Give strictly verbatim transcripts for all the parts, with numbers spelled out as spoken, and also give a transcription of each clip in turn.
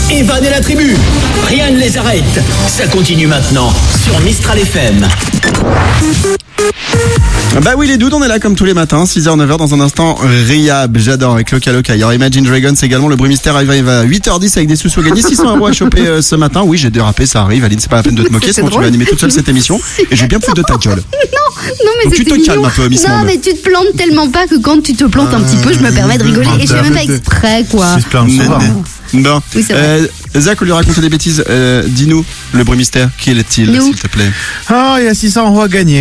Evan et la tribu, rien ne les arrête. Ça continue maintenant sur Mistral F M. Bah oui les dudes, on est là comme tous les matins, six heures neuf heures dans un instant. Riyab, j'adore, avec Loca Loca. Il y aura Imagine Dragons également, le bruit mystère arrive à huit heures dix avec des sous-sous gagnés, six cents euros à choper euh, ce matin. Oui, j'ai dérapé, ça arrive. Aline, c'est pas la peine de te moquer, sinon tu vas animer toute seule cette émission et j'ai bien foutu de ta gueule. Non, non mais donc c'est tu te mignon. calmes un peu, Miss Non Monde. mais tu te plantes tellement pas que quand tu te plantes un petit peu, je me permets de rigoler et je fais même pas exprès quoi. C'est plein de soir. Bon, Oui, c'est vrai. euh, Zach, au lieu de raconter des bêtises, euh, dis-nous le bruit mystère, qui est-il, Nous. s'il te plaît? Ah, il y a six cents euros à gagner.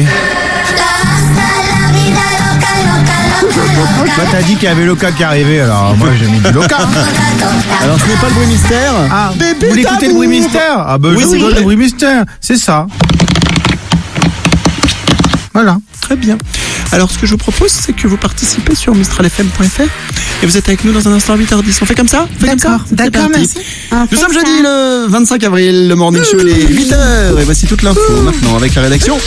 Toi, t'as dit qu'il y avait Loca qui arrivait, alors moi j'ai mis du Loca. Alors ce n'est pas le bruit mystère. Ah, Bébé vous voulez écouter le bruit d'amour. mystère? Ah bah Oui, je s'il vous vous donne plaît. le bruit mystère, c'est ça. Voilà. Très bien. Alors ce que je vous propose, c'est que vous participez sur mistral f m point f r et vous êtes avec nous dans un instant à huit heures dix. On fait comme ça? On fait comme ça D'accord, C'est d'accord, parti. merci. On Nous fait sommes ça. jeudi le vingt-cinq avril, le morning show il est huit heures et voici toute l'info maintenant avec la rédaction.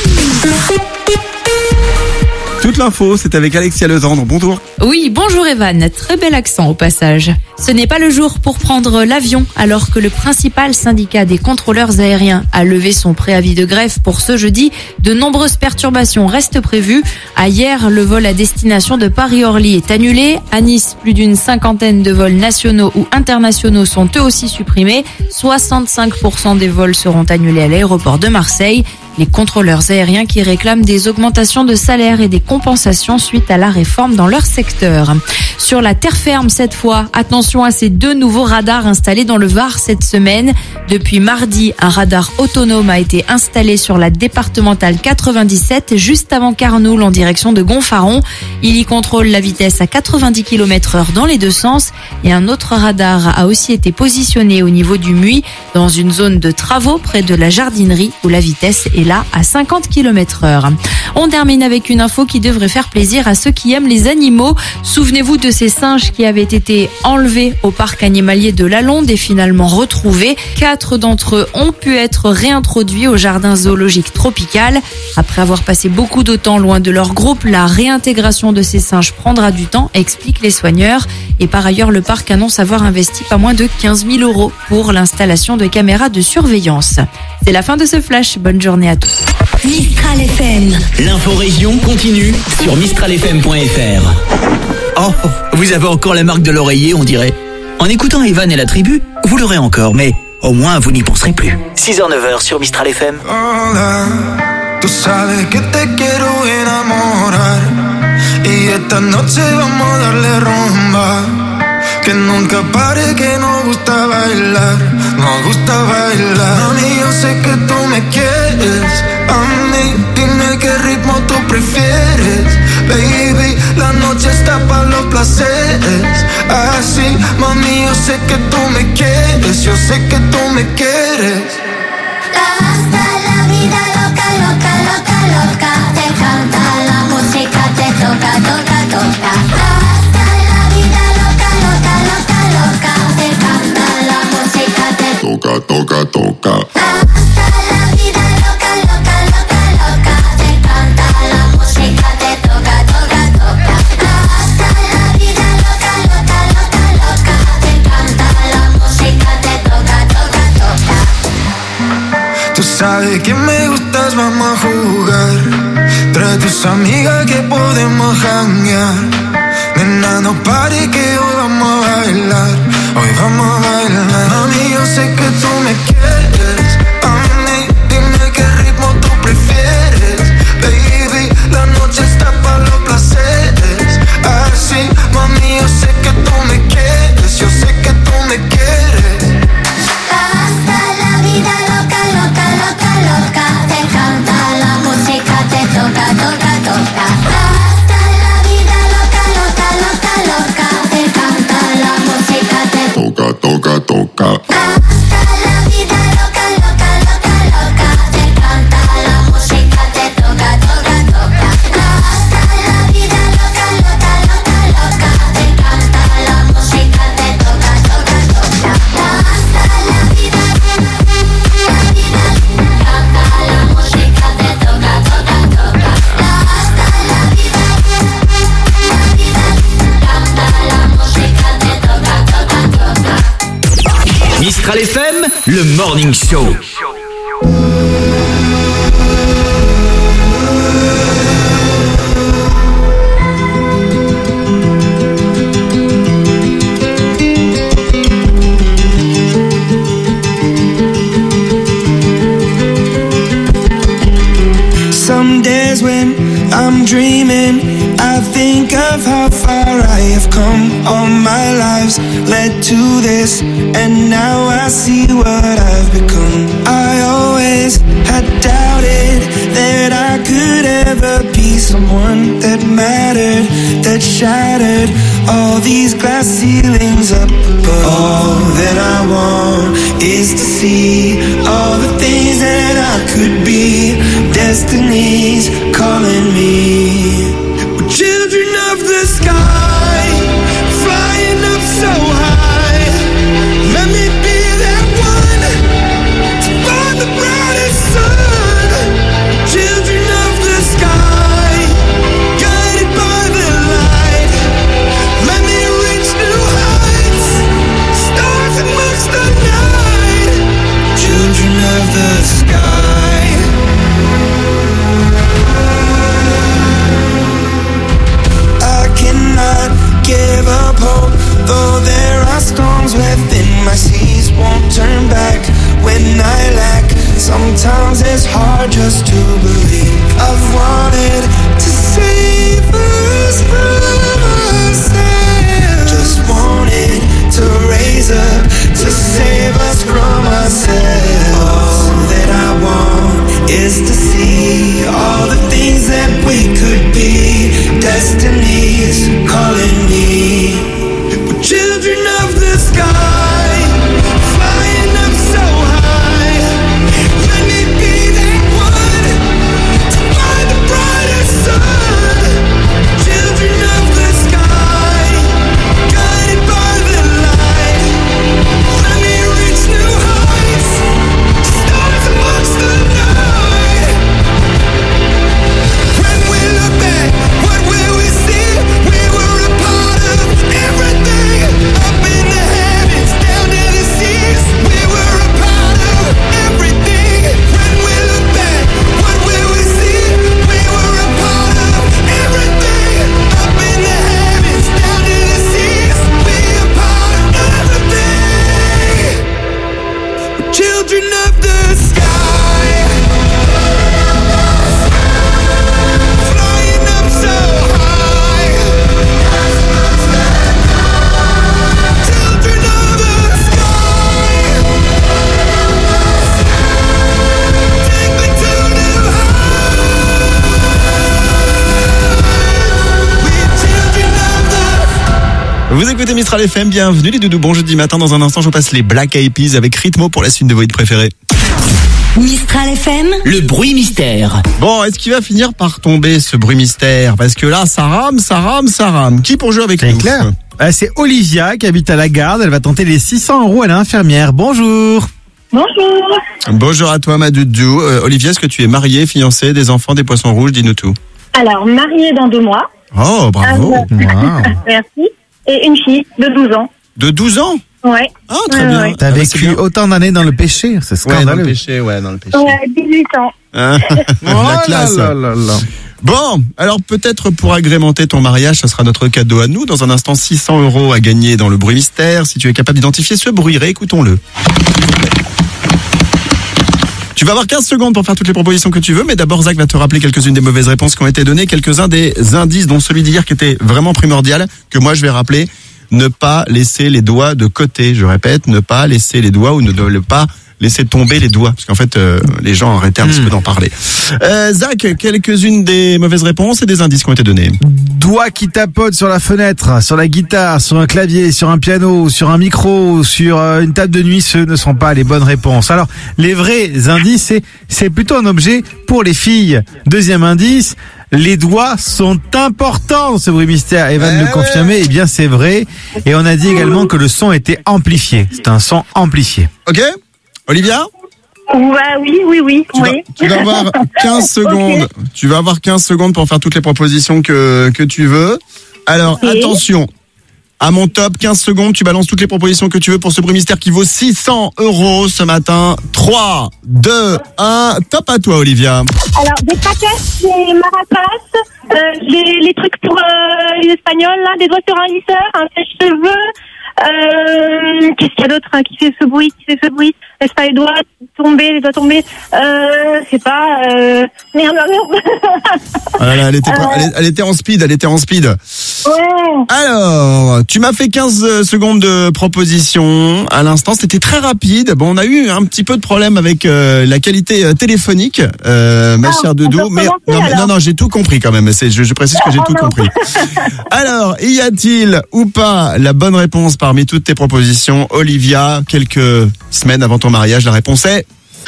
Toute l'info, c'est avec Alexia Legendre. Bonjour. Oui, bonjour Evan, très bel accent au passage. Ce n'est pas le jour pour prendre l'avion alors que le principal syndicat des contrôleurs aériens a levé son préavis de grève pour ce jeudi. De nombreuses perturbations restent prévues. À hier, le vol à destination de Paris-Orly est annulé. À Nice, plus d'une cinquantaine de vols nationaux ou internationaux sont eux aussi supprimés. soixante-cinq pour cent des vols seront annulés à l'aéroport de Marseille. Les contrôleurs aériens qui réclament des augmentations de salaire et des compensations suite à la réforme dans leur secteur. Sur la terre ferme cette fois, attention à ces deux nouveaux radars installés dans le Var cette semaine. Depuis mardi, un radar autonome a été installé sur la départementale quatre-vingt-dix-sept juste avant Carnoul en direction de Gonfaron. Il y contrôle la vitesse à quatre-vingt-dix kilomètres heure dans les deux sens et un autre radar a aussi été positionné au niveau du Muy dans une zone de travaux près de la jardinerie où la vitesse est là à cinquante kilomètres heure. On termine avec une info qui devrait faire plaisir à ceux qui aiment les animaux. Souvenez-vous de ces singes qui avaient été enlevés au parc animalier de Lalonde et finalement retrouvés. Quatre d'entre eux ont pu être réintroduits au jardin zoologique tropical. Après avoir passé beaucoup de temps loin de leur groupe, la réintégration de ces singes prendra du temps, expliquent les soigneurs. Et par ailleurs, le parc annonce avoir investi pas moins de quinze mille euros pour l'installation de caméras de surveillance. C'est la fin de ce flash. Bonne journée à tous. Mistral F M. L'info région continue sur mistral f m point f r. Oh, vous avez encore la marque de l'oreiller, on dirait. En écoutant Evan et la tribu, vous l'aurez encore, mais au moins vous n'y penserez plus. six heures neuf heures sur Mistral F M. Hola, tú sabes que te quiero enamorar y esta noche vamos a darle rumba, que nunca pare, que nos gusta bailar, nos gusta bailar. Mami, yo sé que tú me quieres, a mí dime qué ritmo tú prefieres, baby, la noche está para los placeres, así, mami, yo sé que tú me quieres, yo sé que tú me quieres. Hasta la vida loca, loca, loca, loca. Te canta la música, te toca, toca, toca. Hasta la vida loca, loca, loca, loca. Te canta la música, te Toca, toca, toca. hasta la vida loca, loca, loca, loca. Te canta la música, te toca, toca, toca. Hasta la vida loca, loca, loca, loca. Te canta la música, te toca, toca, toca. Tú sabes que me gustas, vamos a jugar. Trae tus amigas que podemos janguear. Nena, no pare que hoy vamos a bailar. Hoy vamos a bailar. Mami, yo sé que tú me quieres. A mí, dime qué ritmo tú prefieres. Baby, la noche está para los placeres. Así, mami, yo sé que tú me quieres. Yo sé que tú me quieres. Hasta la vida loca, loca, loca, loca. Te canta la música, te toca, toca, toca. Hasta la vida loca, loca, loca, loca. Te canta Mistral F M, le Morning Show. Some days when I'm dreaming, I think of how far I have come. All my lives led to this, and now I see what I've become. I always had doubted that I could ever be someone that mattered, that shattered all these glass ceilings up above. All that I want is to see all the things that I could be. Destiny's calling me. We're children of the sky, flying up so high. Let me be that one to find the brightest sun. Children of the sky, guided by the light. Let me reach new heights, stars amongst the night. Children of the sky. Give up hope, though there are storms within my seas. Won't turn back when I lack. Sometimes it's hard just to believe. I've wanted to save us from ourselves. Just wanted to raise up, to save us from ourselves. All that I want is to see all the things that we could be. Destiny's calling me. We're children of the sky, flying up so high. Let me be that one to find the brightest sun. Children of the sky, guided by the light. Let me reach new heights, stars amongst the night. When we look back, what will we see? We were a part of everything. Up in the heavens, down to the seas. We were a part of everything. When we look back, what will we see? We were a part of everything. Up in the heavens, down to the seas. We a part of everything. We're children of the sky, flying up so high. Children of the sky, take me to new heights. We're children of the. Vous écoutez Mistral F M, bienvenue les doudous. Bon jeudi matin, dans un instant je vous passe les Black Eyed Peas avec Rythmo pour la suite de vos hits préférés. Mistral F M, Le bruit mystère. Bon, est-ce qu'il va finir par tomber ce bruit mystère? Parce que là, ça rame, ça rame, ça rame. Qui pour jouer avec C'est nous? clair. Euh, C'est Olivia qui habite à la Garde. Elle va tenter les six cents euros à l'infirmière. Bonjour. Bonjour. Bonjour à toi ma doudou. Euh, Olivia, est-ce que tu es mariée, fiancée, des enfants, des poissons rouges? Dis-nous tout. Alors, mariée dans deux mois. Oh, bravo. Ah, Wow. Merci. Et une fille de douze ans. De douze ans? Ouais. Ah, très Ouais, bien. ouais. T'as Ah, bah, c'est vécu bien. autant d'années dans le péché. C'est Ouais, dans le scandaleux. péché, ouais, dans le péché. Ouais, dix-huit ans. Hein La classe. Oh là là là là. Bon, alors peut-être pour agrémenter ton mariage, ça sera notre cadeau à nous. Dans un instant, six cents euros à gagner dans le bruit mystère. Si tu es capable d'identifier ce bruit, réécoutons-le. Tu vas avoir quinze secondes pour faire toutes les propositions que tu veux, mais d'abord Zach va te rappeler quelques-unes des mauvaises réponses qui ont été données, quelques-uns des indices, dont celui d'hier qui était vraiment primordial, que moi je vais rappeler. Ne pas laisser les doigts de côté, je répète, ne pas laisser les doigts ou ne ne pas laisser tomber les doigts, parce qu'en fait euh, les gens arrêtaient un petit peu d'en parler. Euh, Zach, quelques-unes des mauvaises réponses et des indices qui ont été donnés. Doigts qui tapotent sur la fenêtre, sur la guitare, sur un clavier, sur un piano, sur un micro, sur euh, une table de nuit, ce ne sont pas les bonnes réponses. Alors, les vrais indices, c'est, c'est plutôt un objet pour les filles. Deuxième indice, les doigts sont importants dans ce bruit mystère. Evan Eh le confirmait, eh bien c'est vrai. Et on a dit également que le son était amplifié. C'est un son amplifié. Ok, Olivia, Ouais, oui, oui, oui. tu, oui. vas, tu vas avoir quinze secondes. Ok. Tu vas avoir quinze secondes pour faire toutes les propositions que, que tu veux. Alors, Ok. attention. À mon top, quinze secondes, tu balances toutes les propositions que tu veux pour ce bruit mystère qui vaut six cents euros ce matin. trois, deux, un, top à toi Olivia. Alors, des paquettes, des maracas, euh, les, les trucs pour euh, les Espagnols, là, des doigts sur un lisseur, un sèche-cheveux. Euh, qu'est-ce qu'il y a d'autre hein, qui fait ce bruit, qui fait ce bruit? Laisse pas les doigts tomber, les doigts tomber. Euh, je sais pas. Euh... Merde, merde. Ah là là, elle était, pas- elle, est- elle était en speed, elle était en speed. Ouais. Alors, tu m'as fait quinze secondes de proposition. À l'instant, c'était très rapide. Bon, on a eu un petit peu de problème avec euh, la qualité euh, téléphonique, euh, ma Ah, chère on Doudou. peut Mais commencer, non, mais- non, alors. non, j'ai tout compris quand même. C'est, je, je précise que j'ai Oh, tout non. compris. Alors, y a-t-il ou pas la bonne réponse parmi toutes tes propositions, Olivia? Quelques semaines avant ton mariage, la réponse est.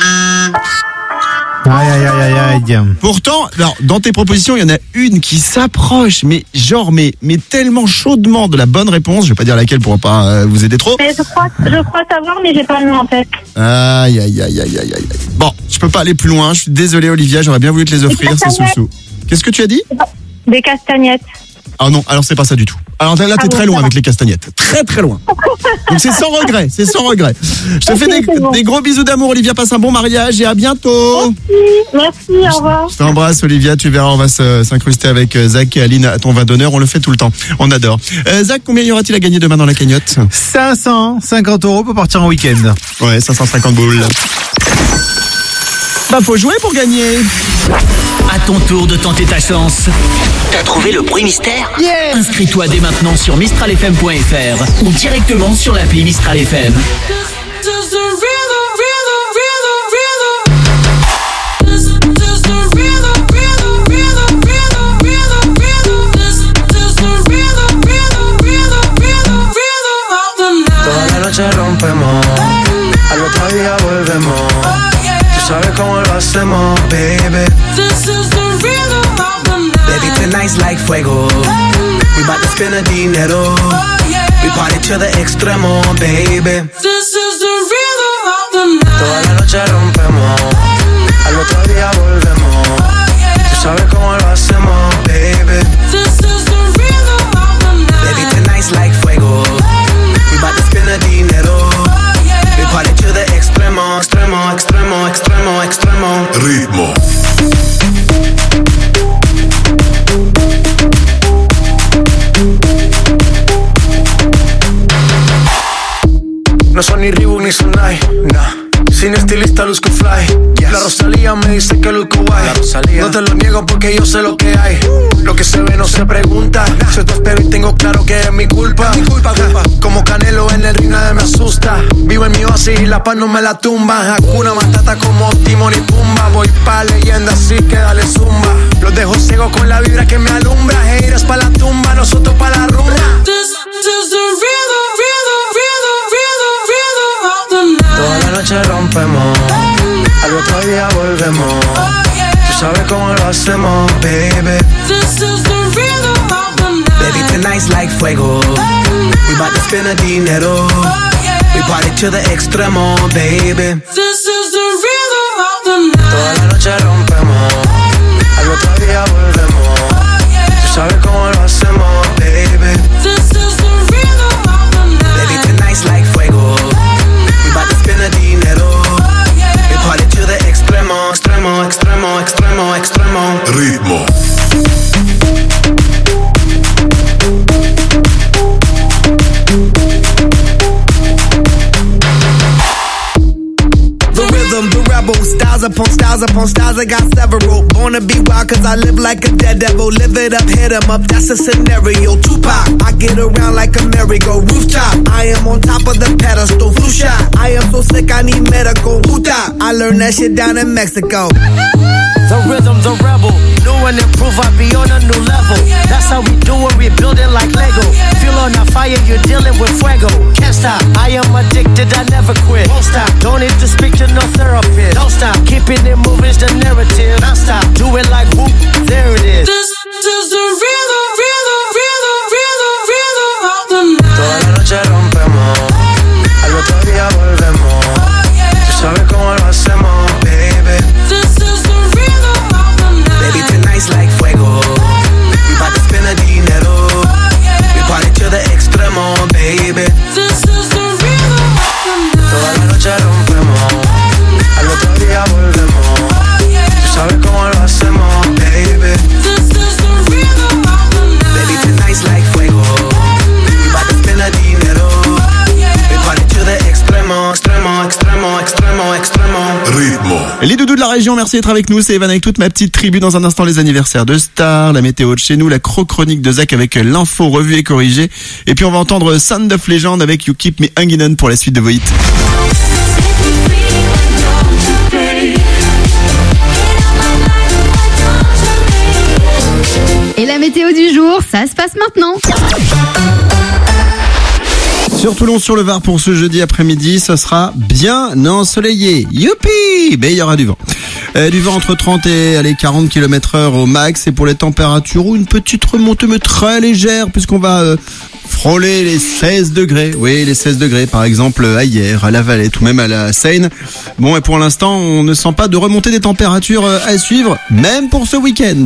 Aïe, aïe, aïe, aïe, aïe. Pourtant, alors, dans tes propositions, il y en a une qui s'approche, mais genre, mais, mais tellement chaudement de la bonne réponse. Je vais pas dire laquelle pour pas euh, vous aider trop. Mais je crois, je crois savoir, mais j'ai pas le nom en tête. Aïe, aïe, aïe, aïe, aïe, aïe. Bon, je peux pas aller plus loin. Je suis désolé, Olivia. J'aurais bien voulu te les offrir, ces sous-sous. Qu'est-ce que tu as dit? Des castagnettes. Ah non, alors c'est pas ça du tout. Alors là, t'es Ah bon, très ça loin va. avec les castagnettes. Très, très loin. Donc c'est sans regret, c'est sans regret. Je te Ok, fais des, c'est bon. des gros bisous d'amour, Olivia. Passe un bon mariage et à bientôt. Merci, au revoir. Je t'embrasse, Olivia. Tu verras, on va se- s'incruster avec euh, Zach et Aline à ton vin d'honneur. On le fait tout le temps. On adore. Euh, Zach, combien y aura-t-il à gagner demain dans la cagnotte? cinq cent cinquante euros pour partir en week-end. Ouais, cinq cent cinquante boules. Bah, faut jouer pour gagner. À ton tour de tenter ta chance. T'as trouvé le bruit mystère? Inscris-toi dès maintenant sur mistral f m point f r ou directement sur l'appli Mistral F M. Toda la noche rompemos, al otro día volvemos. Tú sabes cómo lo hacemos, baby. Baby, tonight's like fuego. We bout to spend the dinero. We party to the extremo, baby. Toda la noche rompemos, al otro día volvemos. Tú sabes cómo lo hacemos, baby. Baby, tonight's like fuego. We bout to spend the dinero. We party to the extremo, extremo, extremo, extremo, extremo. Ritmo. No son ni Reebok ni Sonai, nah. Sin estilista luzco fly. La Rosalía me dice que luzco guay. No te lo niego porque yo sé lo que hay. Lo que se ve no se pregunta. Yo te espero y tengo claro que es mi culpa. Mi culpa, culpa. Como Canelo en el ring nadie me asusta. Vivo en mi oasis y la paz no me la tumba. Hakuna Matata como Timon y Pumba. Voy pa' leyenda así que dale zumba. Los dejo ciegos con la vibra que me alumbra. Haters pa' la tumba, nosotros pa' la rumba. Toda la noche rompemos, al otro día volvemos. Tú sabes cómo lo hacemos, baby. Baby, tonight's like fuego. We bout to spend the dinero. We party to the extremo, baby. Toda la noche rompemos, al otro día volvemos. Tú sabes cómo lo hacemos, baby. Baby, tonight's like fuego. We bout to spend the dinero. We party to the extremo, extremo, extremo, extremo, extremo. Ritmo. The rhythm, the rebel, styles upon styles upon styles, I got several. Born to be wild cause I live like a dead devil. Live it up, hit 'em up, that's a scenario. Tupac, I get around like a merry-go. Rooftop, I am on top of the pedestal. Flu shot, I am so sick I need medical. Huta, I learned that shit down in Mexico. The rhythm, the rebel, new and improve, I be on a new level. That's how we do it, we build it like Lego. Feel on a fire, you're dealing with fuego. Can't stop, I am addicted, I never quit. Won't stop, don't need to speak to no therapist. Don't stop, keeping it moving's the narrative. Non stop, do it like whoop, there it is. This is the rhythm, rhythm, rhythm, rhythm, rhythm of the night. Toda la noche rompemos, al otro día volvemos. Tú sabes cómo lo hacemos, baby. This is the rhythm of the night. Baby, tonight's like fuego. We bout to spend the dinero. We party to the extremo, Les doudous de la région, merci d'être avec nous. C'est Evan avec toute ma petite tribu. Dans un instant, les anniversaires de stars, la météo de chez nous, la chronique de Zach avec l'info revue et corrigée. Et puis on va entendre Sound of Legend avec You Keep Me Hanging On pour la suite de vos hits. Et la météo du jour, ça se passe maintenant. Sur Toulon, sur le Var, pour ce jeudi après-midi, ce sera bien ensoleillé. Youpi! Ben, il y aura du vent. Euh, du vent entre trente et allez, quarante kilomètres heure au max. Et pour les températures, une petite remontée, mais très légère, puisqu'on va euh, frôler les seize degrés. Oui, les seize degrés, par exemple, à Hyères, à la Valette ou même à la Seine. Bon, et pour l'instant, on ne sent pas de remontée des températures à suivre, même pour ce week-end.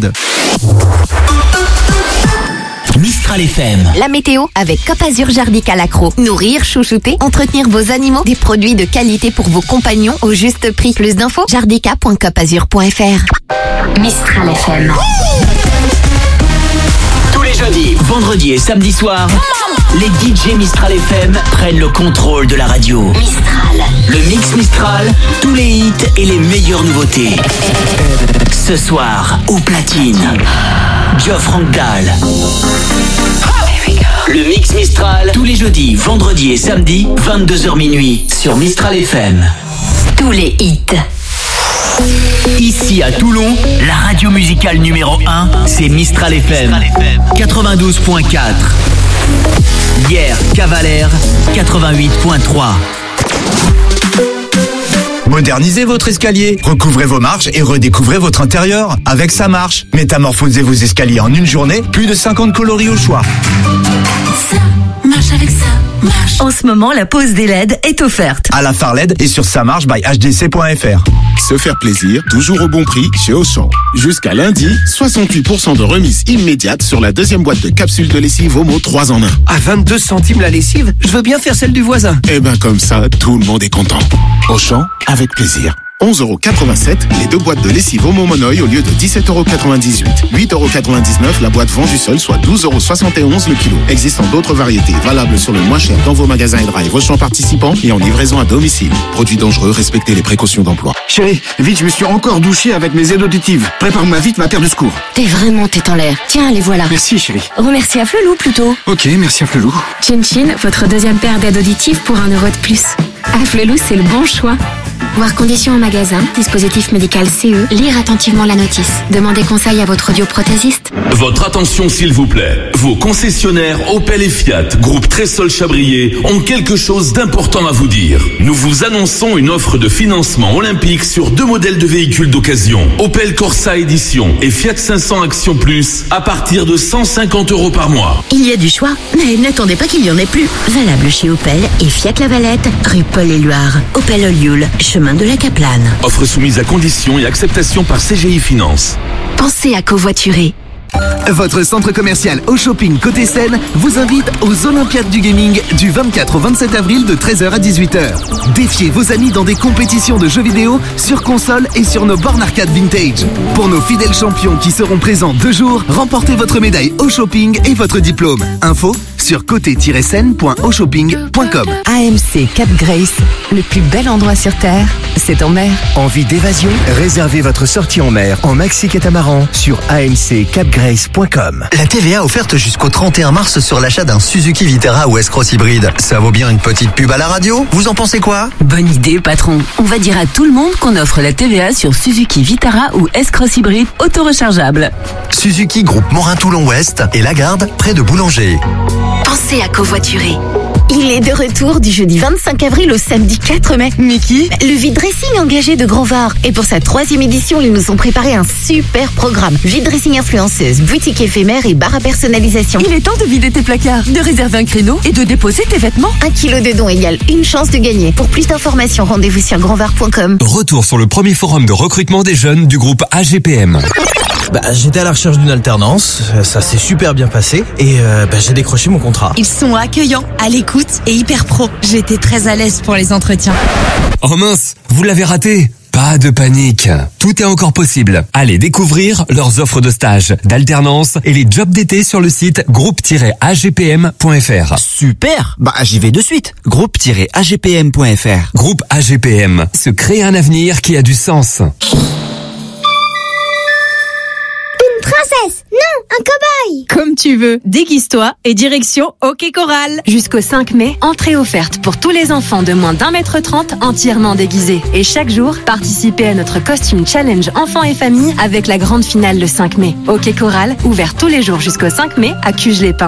Mistral F M. La météo avec Cap Azur Jardica Lacro. Nourrir, chouchouter, entretenir vos animaux, des produits de qualité pour vos compagnons au juste prix. Plus d'infos, jardica point capazur point f r. Mistral F M. Tous les jeudis, vendredis et samedis soirs, les D J Mistral F M prennent le contrôle de la radio. Mistral. Le Mix Mistral, tous les hits et les meilleures nouveautés. Ce soir, au platine, Geoff Rangdal. Le Mix Mistral, tous les jeudis, vendredis et samedis, vingt-deux heures minuit, sur Mistral F M. Tous les hits. Ici à Toulon, la radio musicale numéro un, c'est Mistral F M. quatre-vingt-douze point quatre. Hier, Cavalère, quatre-vingt-huit point trois. Modernisez votre escalier, recouvrez vos marches et redécouvrez votre intérieur avec Sa Marche. Métamorphosez vos escaliers en une journée, plus de cinquante coloris au choix. Ça marche avec ça. Marche. En ce moment, la pause des L E D est offerte. À la Phare L E D et sur samarche by h d c point f r. Se faire plaisir, toujours au bon prix chez Auchan. Jusqu'à lundi, soixante-huit pour cent de remise immédiate sur la deuxième boîte de capsules de lessive Omo trois en un. À vingt-deux centimes la lessive, je veux bien faire celle du voisin. Eh ben comme ça, tout le monde est content. Auchan, avec plaisir. onze euros quatre-vingt-sept, les deux boîtes de lessive Omo Monoï au lieu de dix-sept euros quatre-vingt-dix-huit. huit euros quatre-vingt-dix-neuf la boîte vendue seule, soit douze euros soixante et onze le kilo. Existant d'autres variétés, valables sur le moins cher dans vos magasins et drive Auchan participants et en livraison à domicile. Produits dangereux, respectez les précautions d'emploi. Chérie, vite, je me suis encore douché avec mes aides auditives. Prépare-moi vite ma paire de secours. T'es vraiment tête en l'air. Tiens, les voilà. Merci chérie. Remercie à Flelou plutôt. Ok, merci à Flelou. Chin Chin, votre deuxième paire d'aides auditives pour un euro de plus. À Flelou, c'est le bon choix. Voir conditions en magasin, dispositif médical C E, lire attentivement la notice. Demandez conseil à votre audioprothésiste. Votre attention s'il vous plaît. Vos concessionnaires Opel et Fiat, groupe Trésol Chabrier, ont quelque chose d'important à vous dire. Nous vous annonçons une offre de financement olympique sur deux modèles de véhicules d'occasion. Opel Corsa Edition et Fiat cinq cents Action Plus à partir de cent cinquante euros par mois. Il y a du choix, mais n'attendez pas qu'il y en ait plus. Valable chez Opel et Fiat La Valette, rue Paul-Éluard. Opel Olioul, chemin de la Caplane. Offre soumise à conditions et acceptation par C G I Finance. Pensez à covoiturer. Votre centre commercial au shopping côté Seine vous invite aux Olympiades du Gaming du vingt-quatre au vingt-sept avril de treize heures à dix-huit heures. Défiez vos amis dans des compétitions de jeux vidéo sur console et sur nos bornes arcade vintage. Pour nos fidèles champions qui seront présents deux jours, remportez votre médaille au shopping et votre diplôme. Info sur côté tiret seine point au shopping point com. A M C Cap Grace, le plus bel endroit sur Terre, c'est en mer. Envie d'évasion? Réservez votre sortie en mer en maxi catamaran sur a m c cap grace point com. La T V A offerte jusqu'au trente et un mars sur l'achat d'un Suzuki Vitara ou S-Cross hybride. Ça vaut bien une petite pub à la radio? Vous en pensez quoi? Bonne idée, patron. On va dire à tout le monde qu'on offre la T V A sur Suzuki Vitara ou S-Cross hybride auto-rechargeable. Suzuki Groupe Morin-Toulon-Ouest et Lagarde, près de Boulanger. Pensez à covoiturer. Il est de retour du jeudi vingt-cinq avril au samedi quatre mai. Mais qui? Le vide dressing engagé de Grand Var. Et pour sa troisième édition, ils nous ont préparé un super programme. Vide dressing influenceuse, boutique éphémère et bar à personnalisation. Il est temps de vider tes placards, de réserver un créneau et de déposer tes vêtements. Un kilo de dons égale une chance de gagner. Pour plus d'informations, rendez-vous sur grand var point com. Retour sur le premier forum de recrutement des jeunes du groupe A G P M. Bah, j'étais à la recherche d'une alternance, ça s'est super bien passé et euh, bah, j'ai décroché mon contrat. Ils sont accueillants, à l'écoute et hyper pro. J'étais très à l'aise pour les entretiens. Oh mince, vous l'avez raté. Pas de panique, tout est encore possible. Allez découvrir leurs offres de stage, d'alternance et les jobs d'été sur le site groupe tiret a g p m point f r. Super, bah j'y vais de suite. groupe tiret a g p m point f r. Groupe A G P M, se créer un avenir qui a du sens. Princesse, non, un cobaye. Comme tu veux, déguise-toi et direction Hockey Coral. Jusqu'au cinq mai, entrée offerte pour tous les enfants de moins d'un mètre trente entièrement déguisés. Et chaque jour, participez à notre costume challenge enfants et famille avec la grande finale le cinq mai. Hockey Coral, ouvert tous les jours jusqu'au cinq mai à Cuges-les-Pins.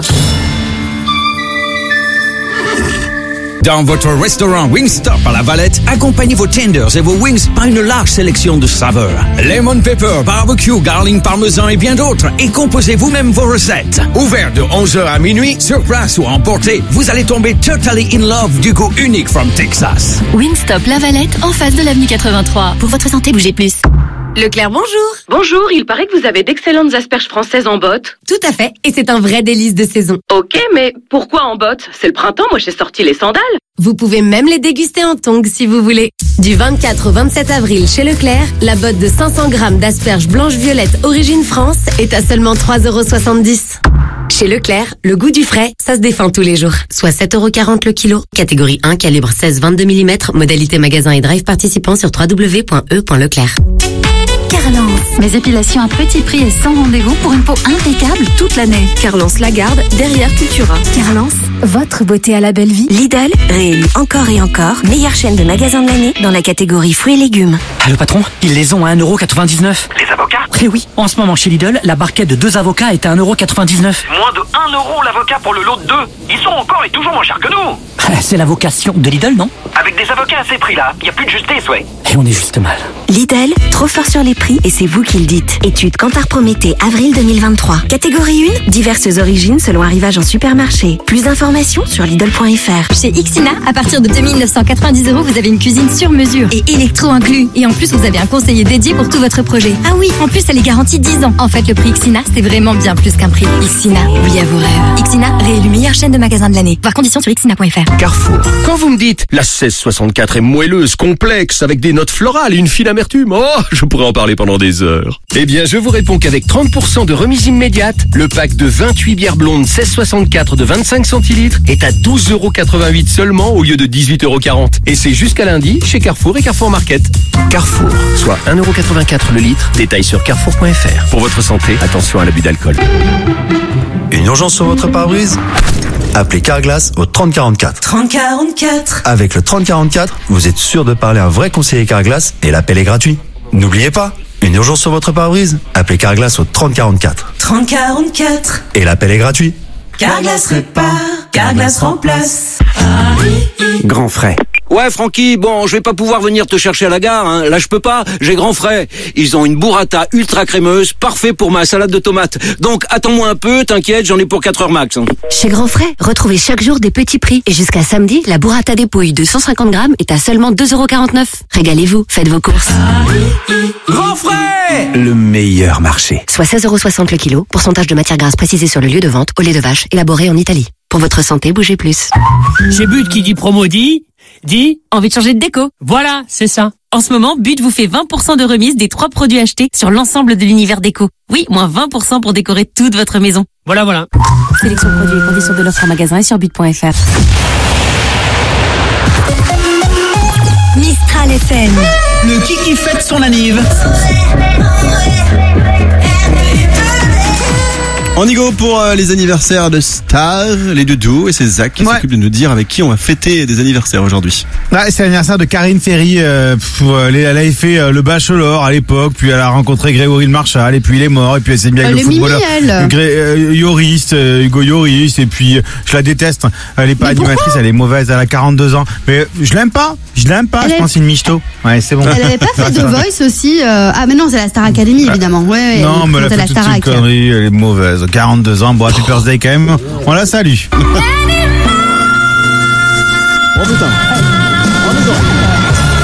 Dans votre restaurant Wingstop à La Valette, accompagnez vos tenders et vos wings par une large sélection de saveurs. Lemon pepper, barbecue, garlic parmesan et bien d'autres. Et composez vous-même vos recettes. Ouvert de onze heures à minuit, sur place ou à emporter, vous allez tomber totally in love du goût unique from Texas. Wingstop La Valette, en face de l'avenue quatre-vingt-trois. Pour votre santé, bougez plus. Leclerc, bonjour. Bonjour, il paraît que vous avez d'excellentes asperges françaises en botte. Tout à fait, et c'est un vrai délice de saison. Ok, mais pourquoi en botte? C'est le printemps, moi j'ai sorti les sandales. Vous pouvez même les déguster en tongs si vous voulez. Du vingt-quatre au vingt-sept avril chez Leclerc, la botte de cinq cents grammes d'asperges blanches-violettes origine France est à seulement trois euros soixante-dix. Chez Leclerc, le goût du frais, ça se défend tous les jours. Soit sept euros quarante le kilo. Catégorie un, calibre seize vingt-deux millimètres. Modalité magasin et drive participant sur w w w point e point leclerc. Carlance, mes épilations à petit prix et sans rendez-vous pour une peau impeccable toute l'année. Carlance Lagarde, derrière Cultura. Carlance, votre beauté à la belle vie. Lidl, réélu encore et encore, meilleure chaîne de magasins de l'année dans la catégorie fruits et légumes. Allô patron, ils les ont à un euro quatre-vingt-dix-neuf. Les avocats? Eh oui, en ce moment chez Lidl, la barquette de deux avocats est à un euro quatre-vingt-dix-neuf. Moins de un euro l'avocat pour le lot de deux. Ils sont encore et toujours moins chers que nous. C'est la vocation de Lidl, non? Avec des avocats à ces prix-là, il n'y a plus de justesse, ouais. Et on est juste mal. Lidl, trop fort sur les prix et c'est vous qui le dites. Étude Kantar Prométhée, avril deux mille vingt-trois. Catégorie un, diverses origines selon arrivage en supermarché. Plus d'informations sur Lidl point f r. Chez Ixina, à partir de deux mille neuf cent quatre-vingt-dix euros, vous avez une cuisine sur mesure et électro inclus. Et en plus, vous avez un conseiller dédié pour tout votre projet. Ah oui, en plus, elle est garantie dix ans. En fait, le prix Ixina, c'est vraiment bien plus qu'un prix. Ixina, oui à vos rêves. Ixina, réélu meilleure chaîne de magasins de l'année. Voir conditions sur ixina point f r. Carrefour. Quand vous me dites la seize soixante-quatre est moelleuse, complexe, avec des notes florales et une fine amertume, oh, je pourrais en parler pendant des heures. Eh bien, je vous réponds qu'avec trente pour cent de remise immédiate, le pack de vingt-huit bières blondes seize soixante-quatre de vingt-cinq centilitres est à douze euros quatre-vingt-huit seulement au lieu de dix-huit euros quarante. Et c'est jusqu'à lundi chez Carrefour et Carrefour Market. Carrefour, soit un euro quatre-vingt-quatre le litre. Détail sur carrefour point f r. Pour votre santé, attention à l'abus d'alcool. Une urgence sur votre pare-brise? Appelez Carglass au trente quarante-quatre. trente quarante-quatre. Avec le trente quarante-quatre, vous êtes sûr de parler à un vrai conseiller Carglass et l'appel est gratuit. N'oubliez pas, une urgence sur votre pare-brise? Appelez Carglass au trente quarante-quatre. trente quarante-quatre. Et l'appel est gratuit. Carglass répare, Carglass remplace. Grand frais. Ouais, Francky, bon, je vais pas pouvoir venir te chercher à la gare, hein. Là, je peux pas, j'ai grand frais. Ils ont une burrata ultra crémeuse, parfait pour ma salade de tomates. Donc, attends-moi un peu, t'inquiète, j'en ai pour quatre heures max. Hein. Chez Grand Frais, retrouvez chaque jour des petits prix. Et jusqu'à samedi, la burrata dépouille de cent cinquante grammes est à seulement deux euros quarante-neuf. Régalez-vous, faites vos courses. Grand frais! Le meilleur marché. Soit seize euros soixante le kilo, pourcentage de matière grasse précisé sur le lieu de vente, au lait de vache, élaboré en Italie. Pour votre santé, bougez plus. Chez But qui dit promo dit, dit envie de changer de déco. Voilà, c'est ça. En ce moment, But vous fait vingt pour cent de remise des trois produits achetés sur l'ensemble de l'univers déco. Oui, moins vingt pour cent pour décorer toute votre maison. Voilà, voilà. Sélection produits et conditions de l'offre en magasin et sur but point f r. Mistral F M. Le Kiki fête son anniv. On y go pour euh, les anniversaires de stars, les doudous, et c'est Zach qui Ouais. s'occupe de nous dire avec qui on va fêter des anniversaires aujourd'hui. Ouais, c'est l'anniversaire de Karine Ferry. Euh, pff, elle, elle avait fait euh, le Bachelor à l'époque, puis elle a rencontré Grégory Le Marchal, et puis il est mort, et puis elle s'est mise avec Elle le est mimi, footballeur elle. Gré, euh, Yoris, euh, Hugo Yoris, et puis euh, je la déteste. Elle est pas Mais animatrice, elle est mauvaise, elle a quarante-deux ans. Mais je l'aime pas, je l'aime pas, Elle je est- pense que c'est une michto. Ouais, c'est bon. Elle avait pas fait The Voice aussi euh... Ah mais non, c'est la Star Academy évidemment. Ouais, ouais, Non, mais elle a c'est fait la toute une Starac. connerie, elle est mauvaise. quarante-deux ans, bon, happy birthday quand même. On la salue. Oh putain.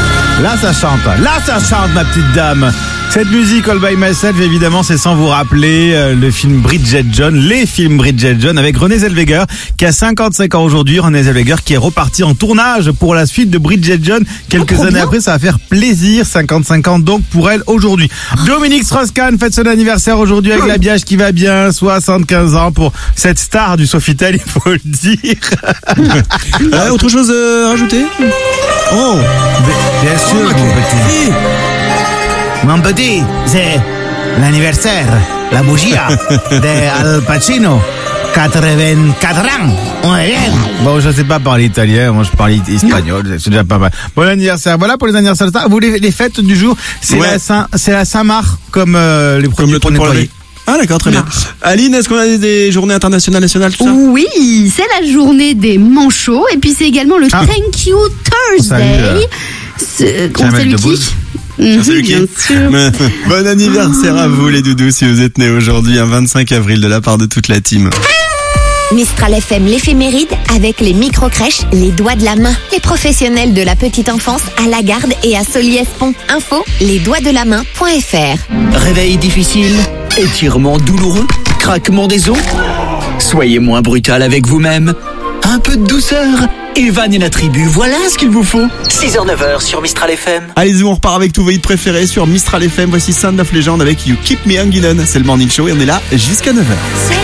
Là, ça chante. Là, ça chante, ma petite dame. Cette musique, All By Myself, évidemment, c'est sans vous rappeler euh, le film Bridget Jones, les films Bridget Jones, avec Renée Zellweger, qui a cinquante-cinq ans aujourd'hui. Renée Zellweger qui est reparti en tournage pour la suite de Bridget Jones. Quelques oh, années bien. Après, ça va faire plaisir. cinquante-cinq ans donc pour elle aujourd'hui. Dominique Strauss-Kahn fête son anniversaire aujourd'hui avec l'habillage qui va bien. soixante-quinze ans pour cette star du Sofitel, il faut le dire. euh, autre chose à rajouter? Oh, bien sûr, oh, mon petit. Mon petit, c'est l'anniversaire, la bougie de Al Pacino. quatre-vingt-quatre ans. Ouais. Bon, je sais pas parler italien, moi je parle espagnol, c'est déjà pas mal. Bon anniversaire. Voilà pour les anniversaires. Vous les, les fêtes du jour, c'est ouais. la Saint, c'est la Saint-Marc comme euh, les produits pour nettoyer. Ah d'accord, très bien. Aline, est-ce qu'on a des journées internationales, nationales, tout ça? Oui, c'est la journée des manchots et puis c'est également le ah. Thank You Thursday. C'est celui qui Mmh, c'est bien sûr. Bon anniversaire à vous les doudous si vous êtes nés aujourd'hui, un vingt-cinq avril, de la part de toute la team. Mistral F M, l'éphéméride avec les micro-crèches, les doigts de la main. Les professionnels de la petite enfance à la Garde et à Soliès-Pont. Info, les doigts de la main point f r. Réveil difficile, étirement douloureux, craquement des os. Soyez moins brutal avec vous-même. Un peu de douceur. Evan et la tribu, voilà ce qu'il vous faut. six heures neuf heures sur Mistral F M. Allez-y, on repart avec tous vos hits préférés sur Mistral F M. Voici Sound of Legend avec You Keep Me Hanging On. C'est le Morning Show et on est là jusqu'à neuf heures.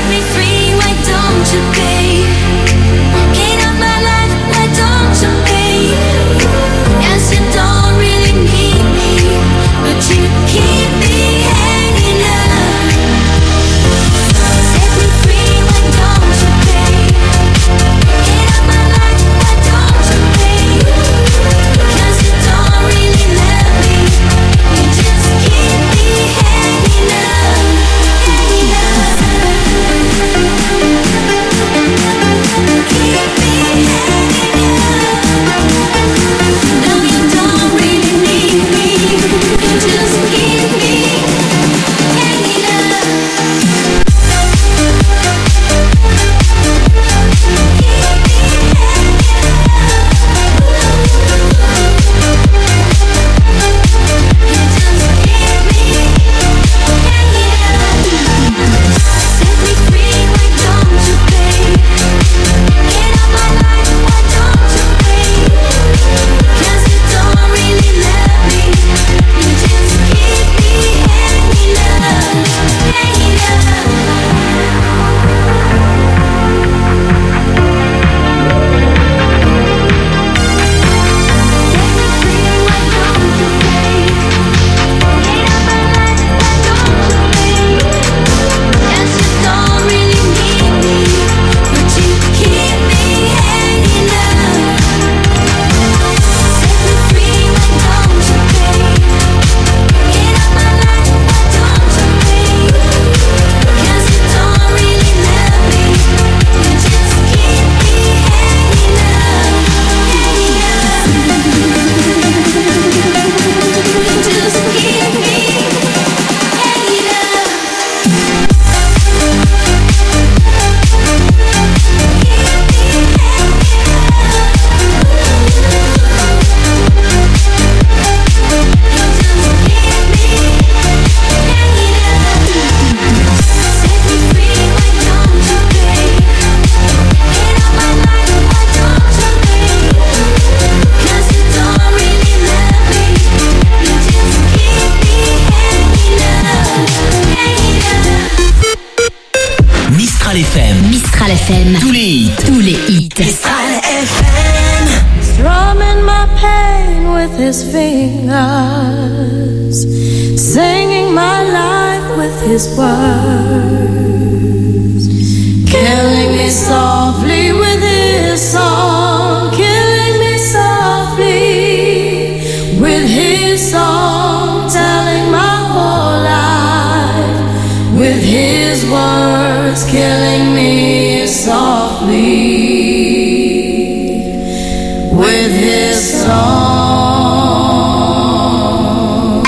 Mistral F M. Tous les hits. Tous les hits. Mistral F M. Strumming my pain with his fingers, singing my life with his words, killing me softly with his song, killing me softly with his song, telling my whole life with his words, killing me softly with his song.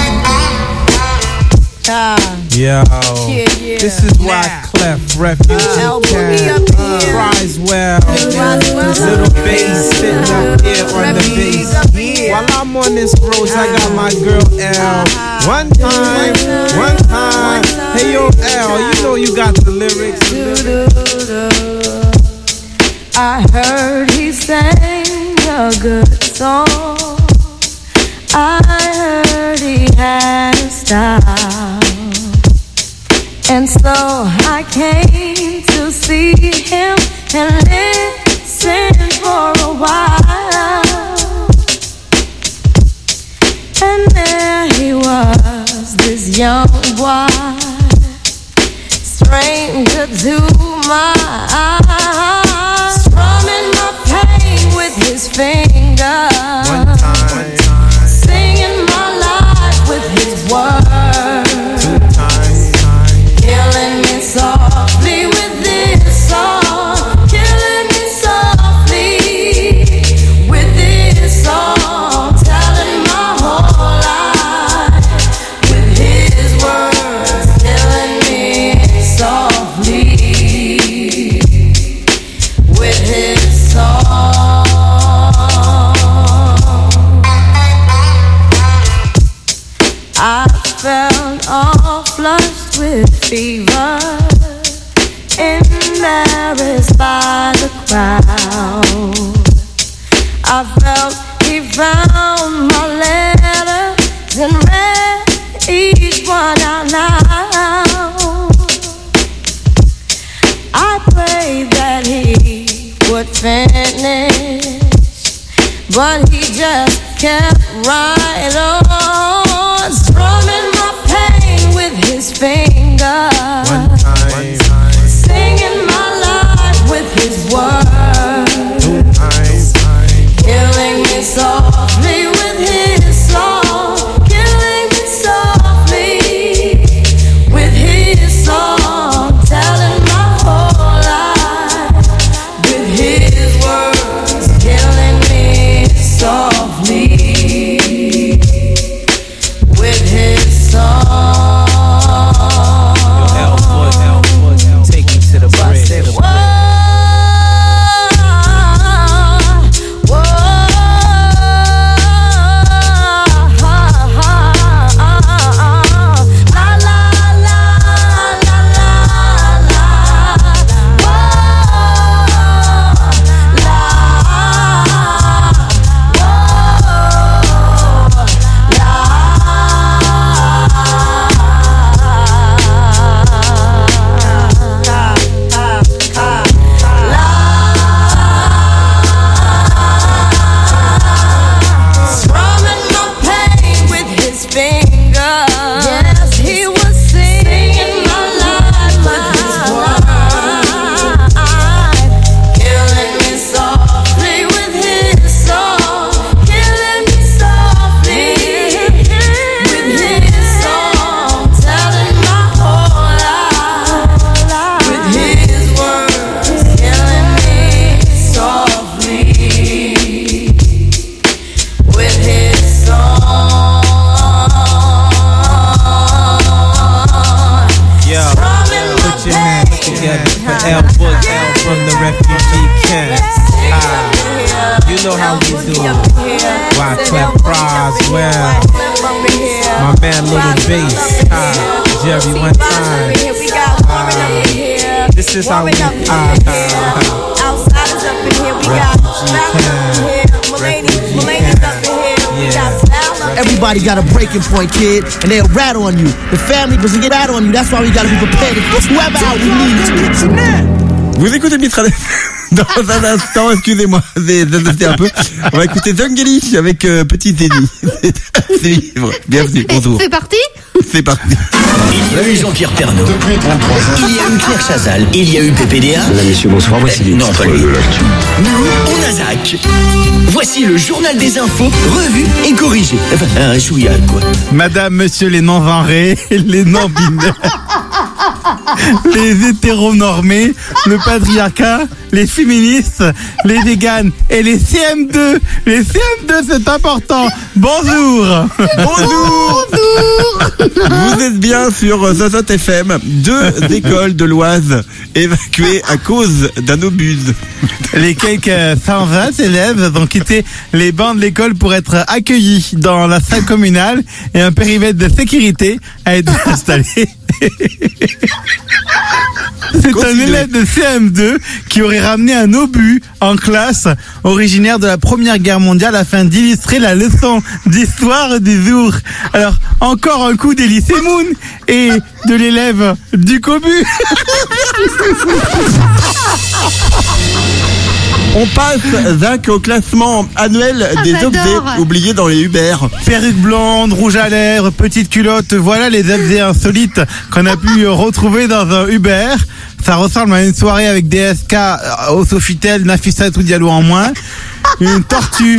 Ah. Yo, Yeah, yeah. this is why Clef Refuge Uh, can up uh, here. cries well. Cries well. Little bass sitting up here on the bass. While I'm on Miss Rose, I got my girl L. One time, one time. Hey yo L, you know you got the lyrics. I heard he sang a good song. I heard he had a style. And so I came to see him and listen for a while. And there he was, this young boy, stranger to my eyes, strumming my pain with his fingers. One time, one time. Singing my life with his words. Two times, time. Killing me softly with this song. Killing me softly with this song. Telling my whole life with his words. Killing me softly with his song. I felt all flushed with fever, embarrassed by the crowd. I felt he found my letters and read each one out loud. I prayed that he would finish, but he just kept right on, strumming my pain with his fingers. One time, one time. Singing my life with his words. Two times, time. Killing me softly with his song. Killing me softly with his song. Telling my whole life with his words. Killing me softly with his song. Take me to the bridge. Whoa, whoa, la la la la la la, strumming my pain with his fingers. Yes, he was singing my life with his words. Killing me softly with his song. Killing me softly with his song. Telling my whole life with his words. Killing me softly with his song. Yo, put your hands together for L Book L from the refugee camp. Ah, you know how we do. Wyclef Roswell, my man Little Bass, ah, Jerry one time. Ah, this is how we ah, ah, Outsiders up in here, we got refugee camp. Yeah. Everybody got a breaking point, kid, and they'll rat on you. The family doesn't get rat on you. That's why we gotta be prepared. Whoever out we need. Vous écoutez Mistral F M. Dans un instant, excusez-moi, d'adapter un peu. On va écouter Zangeli avec euh, Petit Zéni. C'est libre. Bienvenue, bonjour. C'est parti. C'est parti. Il y a eu Jean-Pierre Pernaut. Depuis trente-trois ans. Il y a eu Claire Chazal. Il y a eu P P D A. Mesdames, messieurs, bonsoir, voici les Non, pas lui. de l'actu. Nous, on a Zach. Voici le journal des infos, revu et corrigé. Enfin, un chouïa, quoi. Madame, monsieur, les non-vinrés, les non-binaires. les hétéronormés, le patriarcat, les féministes, les véganes et les C M deux. Les C M deux, c'est important. Bonjour. Bonjour. Bonjour. Vous êtes bien sur Zazot F M. Deux écoles de l'Oise évacuées à cause d'un obus. Les quelques cent vingt élèves vont quitter les bancs de l'école pour être accueillis dans la salle communale et un périmètre de sécurité a été installé. C'est un élève de C M deux qui aurait ramené un obus en classe originaire de la Première Guerre mondiale afin d'illustrer la leçon d'histoire du jour. Alors, encore un coup d'Elie Semoun et de l'élève du cobu. On passe, Zach, au classement annuel Ah, des j'adore. objets oubliés dans les Uber. Perruque blonde, rouge à lèvres, petite culotte, voilà les objets insolites qu'on a pu retrouver dans un Uber. Ça ressemble à une soirée avec D S K au Sofitel, Nafissa ou Diallo en moins. Une tortue.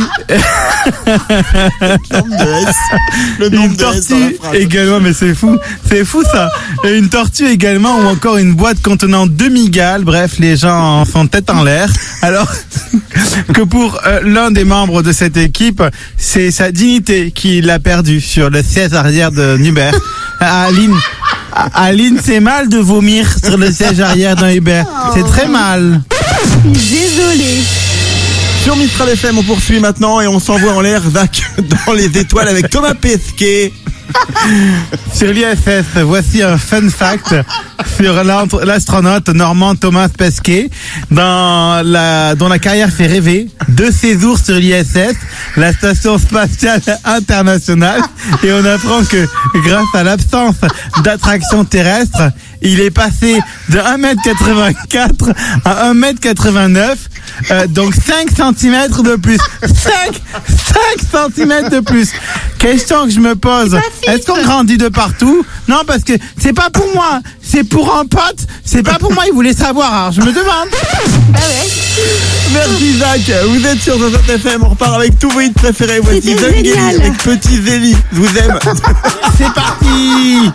Le nombre Une de S dans la tortue phrase. également, mais c'est fou, c'est fou ça. Et une tortue également, ou encore une boîte contenant deux migales. Bref, les gens en sont tête en l'air. Alors que pour euh, l'un des membres de cette équipe, c'est sa dignité qu'il a perdue sur le siège arrière de Uber. Aline, Aline, c'est mal de vomir sur le siège arrière d'un Uber. C'est très mal. Désolée. Sur Mistral F M, on poursuit maintenant et on s'envoie en l'air, Zach, dans les étoiles avec Thomas Pesquet. Sur l'I S S, voici un fun fact sur l'ant- l'astronaute normand Thomas Pesquet, dans la, dont la carrière fait rêver. Deux séjours sur l'I S S, la station spatiale internationale, et on apprend que grâce à l'absence d'attraction terrestre, il est passé de un mètre quatre-vingt-quatre à un mètre quatre-vingt-neuf, euh, donc cinq centimètres de plus. cinq centimètres de plus. Question que je me pose, est-ce qu'on grandit de partout? Non, parce que c'est pas pour moi, c'est pour un pote, c'est pas pour moi, il voulait savoir, alors je me demande. Bah ouais. Merci Zach, vous êtes sur Zazot F M, on repart avec tous vos hits préférés. Voici C'était Zangeli génial. avec Petit Zélie. Je vous aime. C'est parti.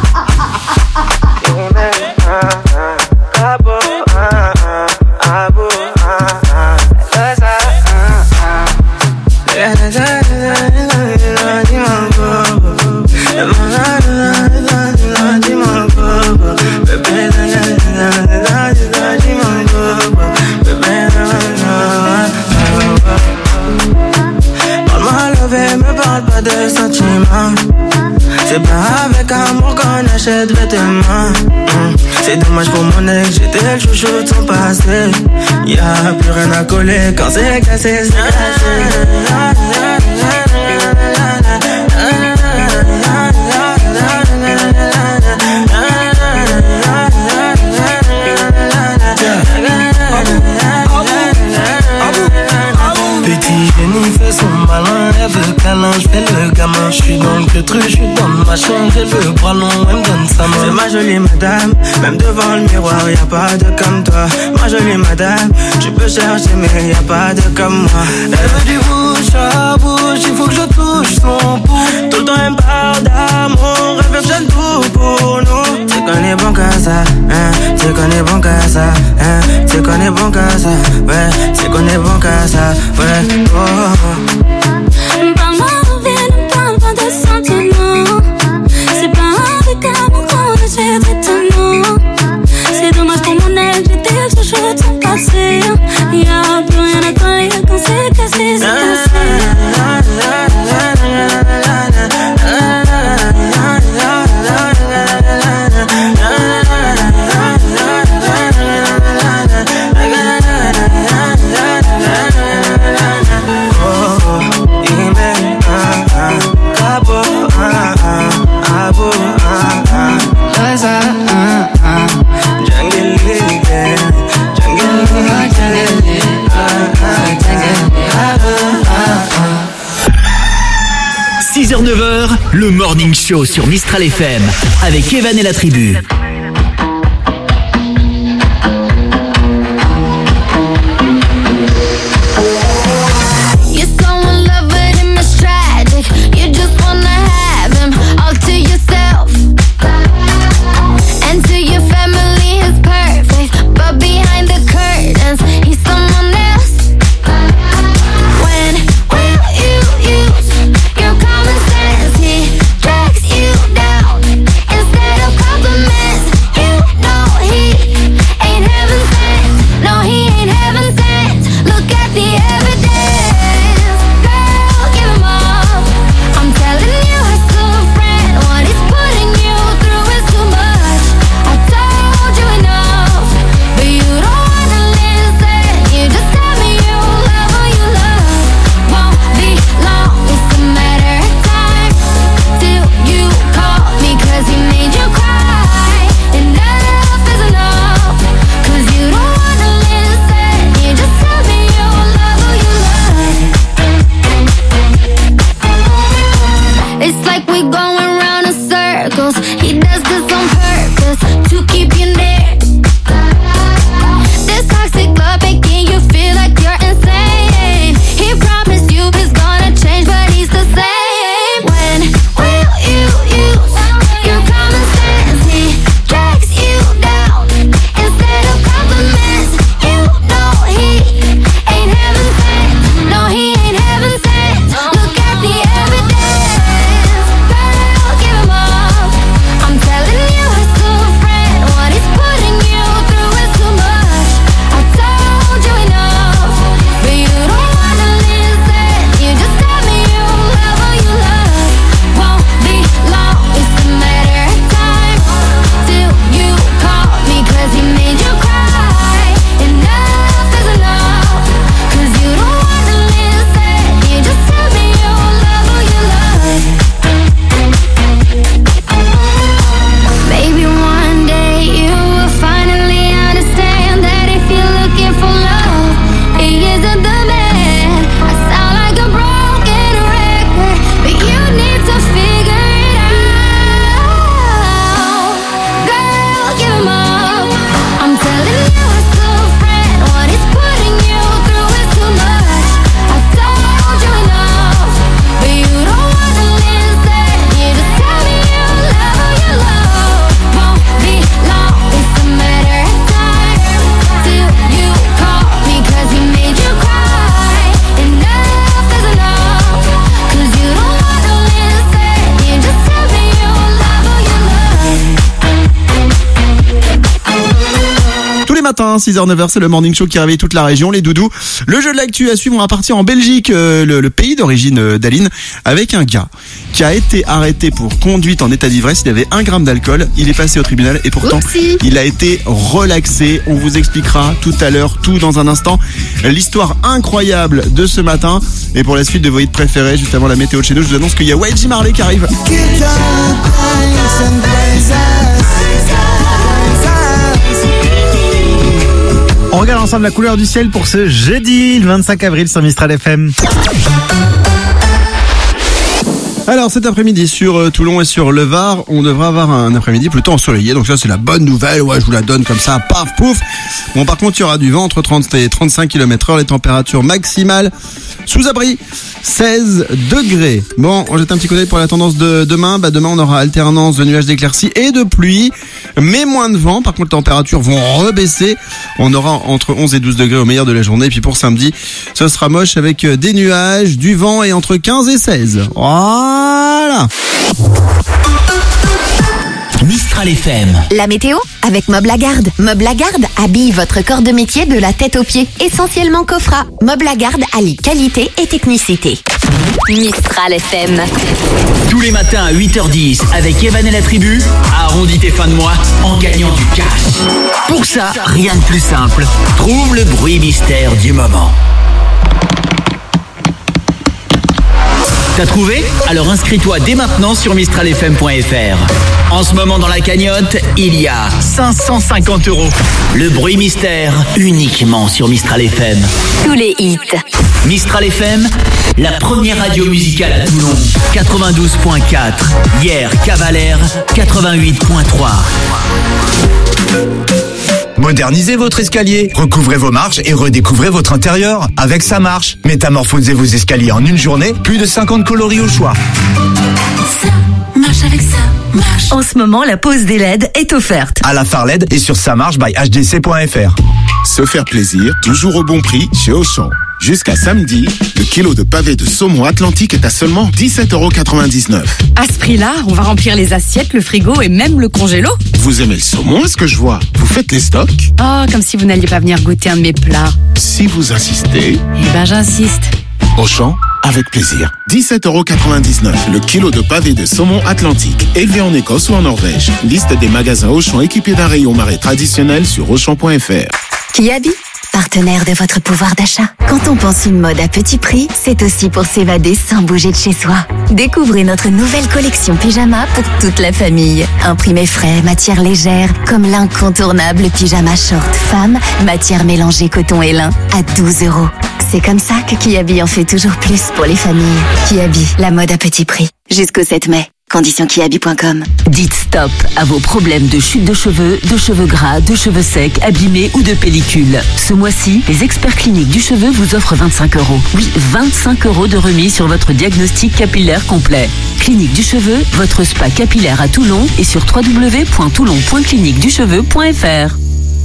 Me parle pas de sentiments. C'est pas avec amour qu'on achète vêtements. Mm. C'est dommage pour mon ex, j'étais le chouchou de son passé. Y'a plus rien à coller quand c'est cassé, c'est cassé. Petit génie fait son malin, elle veut câlin, je fais le gamin. Je suis dans le queutru, je suis dans ma chambre, elle veut bras long, elle me donne sa main. C'est ma jolie madame, même devant le miroir, y'a pas de comme toi. Ma jolie madame, tu peux chercher mais y'a pas de comme moi. Elle veut du bouche à bouche, il faut que je touche son pouls. Tout le temps elle me parle d'amour, elle veut que j'aime tout pour nous. C'est qu'on est bon qu'à ça, hein, c'est qu'on est bon qu'à ça, hein, c'est qu'on est bon qu'à ça, ouais, c'est qu'on est bon qu'à ça, ouais. Parle-moi de vie, ne parle pas de sentiments. C'est pas avec amour qu'on achète vêtements. C'est dommage pour mon ex, j'étais le chouchou de son passé. Y'a plus rien à coller quand c'est cassé, c'est cassé. six heures neuf heures, le Morning Show sur Mistral F M avec Evan et la tribu. You're so in love with him, it's tragic. You just wanna have him all to yourself and to your family. les matins, six heures neuf heures, c'est le morning show qui réveille toute la région, les doudous. Le jeu de l'actu à suivre, on va partir en Belgique, euh, le, le pays d'origine euh, d'Aline, avec un gars qui a été arrêté pour conduite en état d'ivresse. Il avait un gramme d'alcool, il est passé au tribunal et pourtant Oupsie. il a été relaxé. On vous expliquera tout à l'heure, tout dans un instant, l'histoire incroyable de ce matin. Et pour la suite de vos hits préférés, juste avant la météo de chez nous, je vous annonce qu'il y a Y G Marley qui arrive. On regarde ensemble la couleur du ciel pour ce jeudi, le vingt-cinq avril sur Mistral F M. Alors cet après-midi sur euh, Toulon et sur le Var, on devrait avoir un après-midi plutôt ensoleillé. Donc ça c'est la bonne nouvelle, ouais je vous la donne comme ça, paf pouf. Bon par contre il y aura du vent entre trente et trente-cinq kilomètres heure, les températures maximales sous abri seize degrés. Bon, on jette un petit coup d'œil pour la tendance de demain. Bah demain on aura alternance de nuages d'éclaircies et de pluie, mais moins de vent. Par contre les températures vont rebaisser. On aura entre onze et douze degrés au meilleur de la journée. Et puis pour samedi, ce sera moche avec des nuages, du vent et entre quinze et seize. Voilà. Mistral F M. La météo avec Mob Lagarde. Mob Lagarde habille votre corps de métier de la tête aux pieds. Essentiellement Cofra. Mob Lagarde allie qualité et technicité. Mistral F M. Tous les matins à huit heures dix avec Evan et la tribu, arrondis tes fins de mois en gagnant du cash. Pour ça, rien de plus simple. Trouve le bruit mystère du moment. T'as trouvé? Alors inscris-toi dès maintenant sur mistral f m point f r. En ce moment dans la cagnotte, il y a cinq cent cinquante euros. Le bruit mystère, uniquement sur Mistral F M. Tous les hits. Mistral F M, la première radio musicale à Toulon. quatre-vingt-douze point quatre. Hier, Cavalère, quatre-vingt-huit point trois. Modernisez votre escalier, recouvrez vos marches et redécouvrez votre intérieur avec Sa Marche. Métamorphosez vos escaliers en une journée, plus de cinquante coloris au choix. Ça marche avec ça. Marche. En ce moment, la pause des L E D est offerte. À la Phare L E D et sur samarche by h d c point f r. Se faire plaisir, toujours au bon prix chez Auchan. Jusqu'à samedi, le kilo de pavé de saumon Atlantique est à seulement dix-sept euros quatre-vingt-dix-neuf. À ce prix-là, on va remplir les assiettes, le frigo et même le congélo. Vous aimez le saumon, est-ce que je vois? Vous faites les stocks? Oh, comme si vous n'alliez pas venir goûter un de mes plats. Si vous insistez... Eh ben, j'insiste. Auchan, avec plaisir. dix-sept euros quatre-vingt-dix-neuf, le kilo de pavé de saumon Atlantique, élevé en Écosse ou en Norvège. Liste des magasins Auchan équipés d'un rayon marais traditionnel sur auchan point f r. Kiabi, partenaire de votre pouvoir d'achat. Quand on pense une mode à petit prix, c'est aussi pour s'évader sans bouger de chez soi. Découvrez notre nouvelle collection pyjama pour toute la famille. Imprimé frais, matière légère, comme l'incontournable pyjama short femme, matière mélangée coton et lin, à douze euros. C'est comme ça que Kiabi en fait toujours plus pour les familles. Kiabi, la mode à petit prix. Jusqu'au sept mai. Conditions kiabi point com. Dites stop à vos problèmes de chute de cheveux, de cheveux gras, de cheveux secs, abîmés ou de pellicule. Ce mois-ci, les experts cliniques du cheveu vous offrent vingt-cinq euros. Oui, vingt-cinq euros de remise sur votre diagnostic capillaire complet. Clinique du cheveu, votre spa capillaire à Toulon et sur w w w point toulon point clinique du cheveu point f r.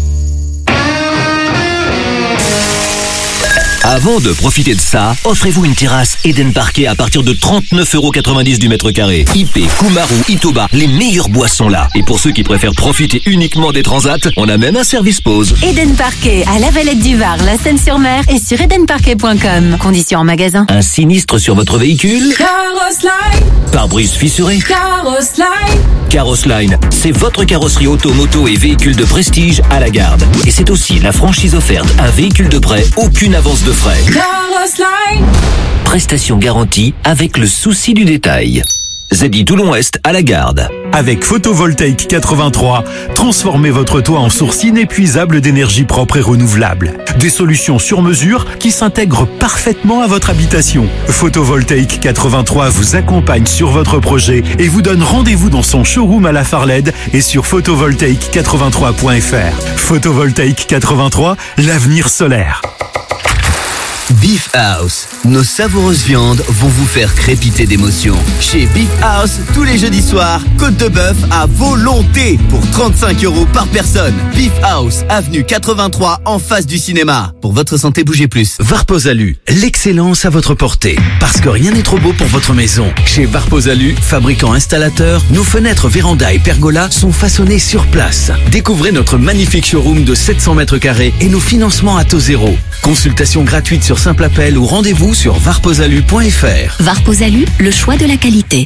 Avant de profiter de ça, offrez-vous une terrasse Eden Parquet à partir de trente-neuf euros quatre-vingt-dix du mètre carré. I P, Kumaru, Itoba, les meilleures boissons là. Et pour ceux qui préfèrent profiter uniquement des transats, on a même un service pause. Eden Parquet à la Valette du Var, la Seine-sur-Mer et sur eden parquet point com. Conditions en magasin. Un sinistre sur votre véhicule? Carrosline. Pare-brise fissuré? Carrosline. Carrosline, c'est votre carrosserie auto, moto et véhicule de prestige à la garde. Et c'est aussi la franchise offerte, un véhicule de prêt, aucune avance de frais. Carrosline. Prestation garantie avec le souci du détail. Z I Toulon-Est à la garde. Avec Photovoltaïque quatre-vingt-trois, transformez votre toit en source inépuisable d'énergie propre et renouvelable. Des solutions sur mesure qui s'intègrent parfaitement à votre habitation. Photovoltaïque quatre-vingt-trois vous accompagne sur votre projet et vous donne rendez-vous dans son showroom à la Phare L E D et sur photovoltaïque quatre-vingt-trois point f r. Photovoltaïque quatre-vingt-trois, l'avenir solaire. Beef House. Nos savoureuses viandes vont vous faire crépiter d'émotion. Chez Beef House, tous les jeudis soirs, côte de bœuf à volonté pour trente-cinq euros par personne. Beef House, avenue quatre-vingt-trois, en face du cinéma. Pour votre santé, bougez plus. Varposalu, l'excellence à votre portée. Parce que rien n'est trop beau pour votre maison. Chez Varposalu, fabricant installateur, nos fenêtres, vérandas et pergolas sont façonnées sur place. Découvrez notre magnifique showroom de sept cents mètres carrés et nos financements à taux zéro. Consultation gratuite sur simple appel ou rendez-vous sur varposalu point f r. Varposalu, le choix de la qualité.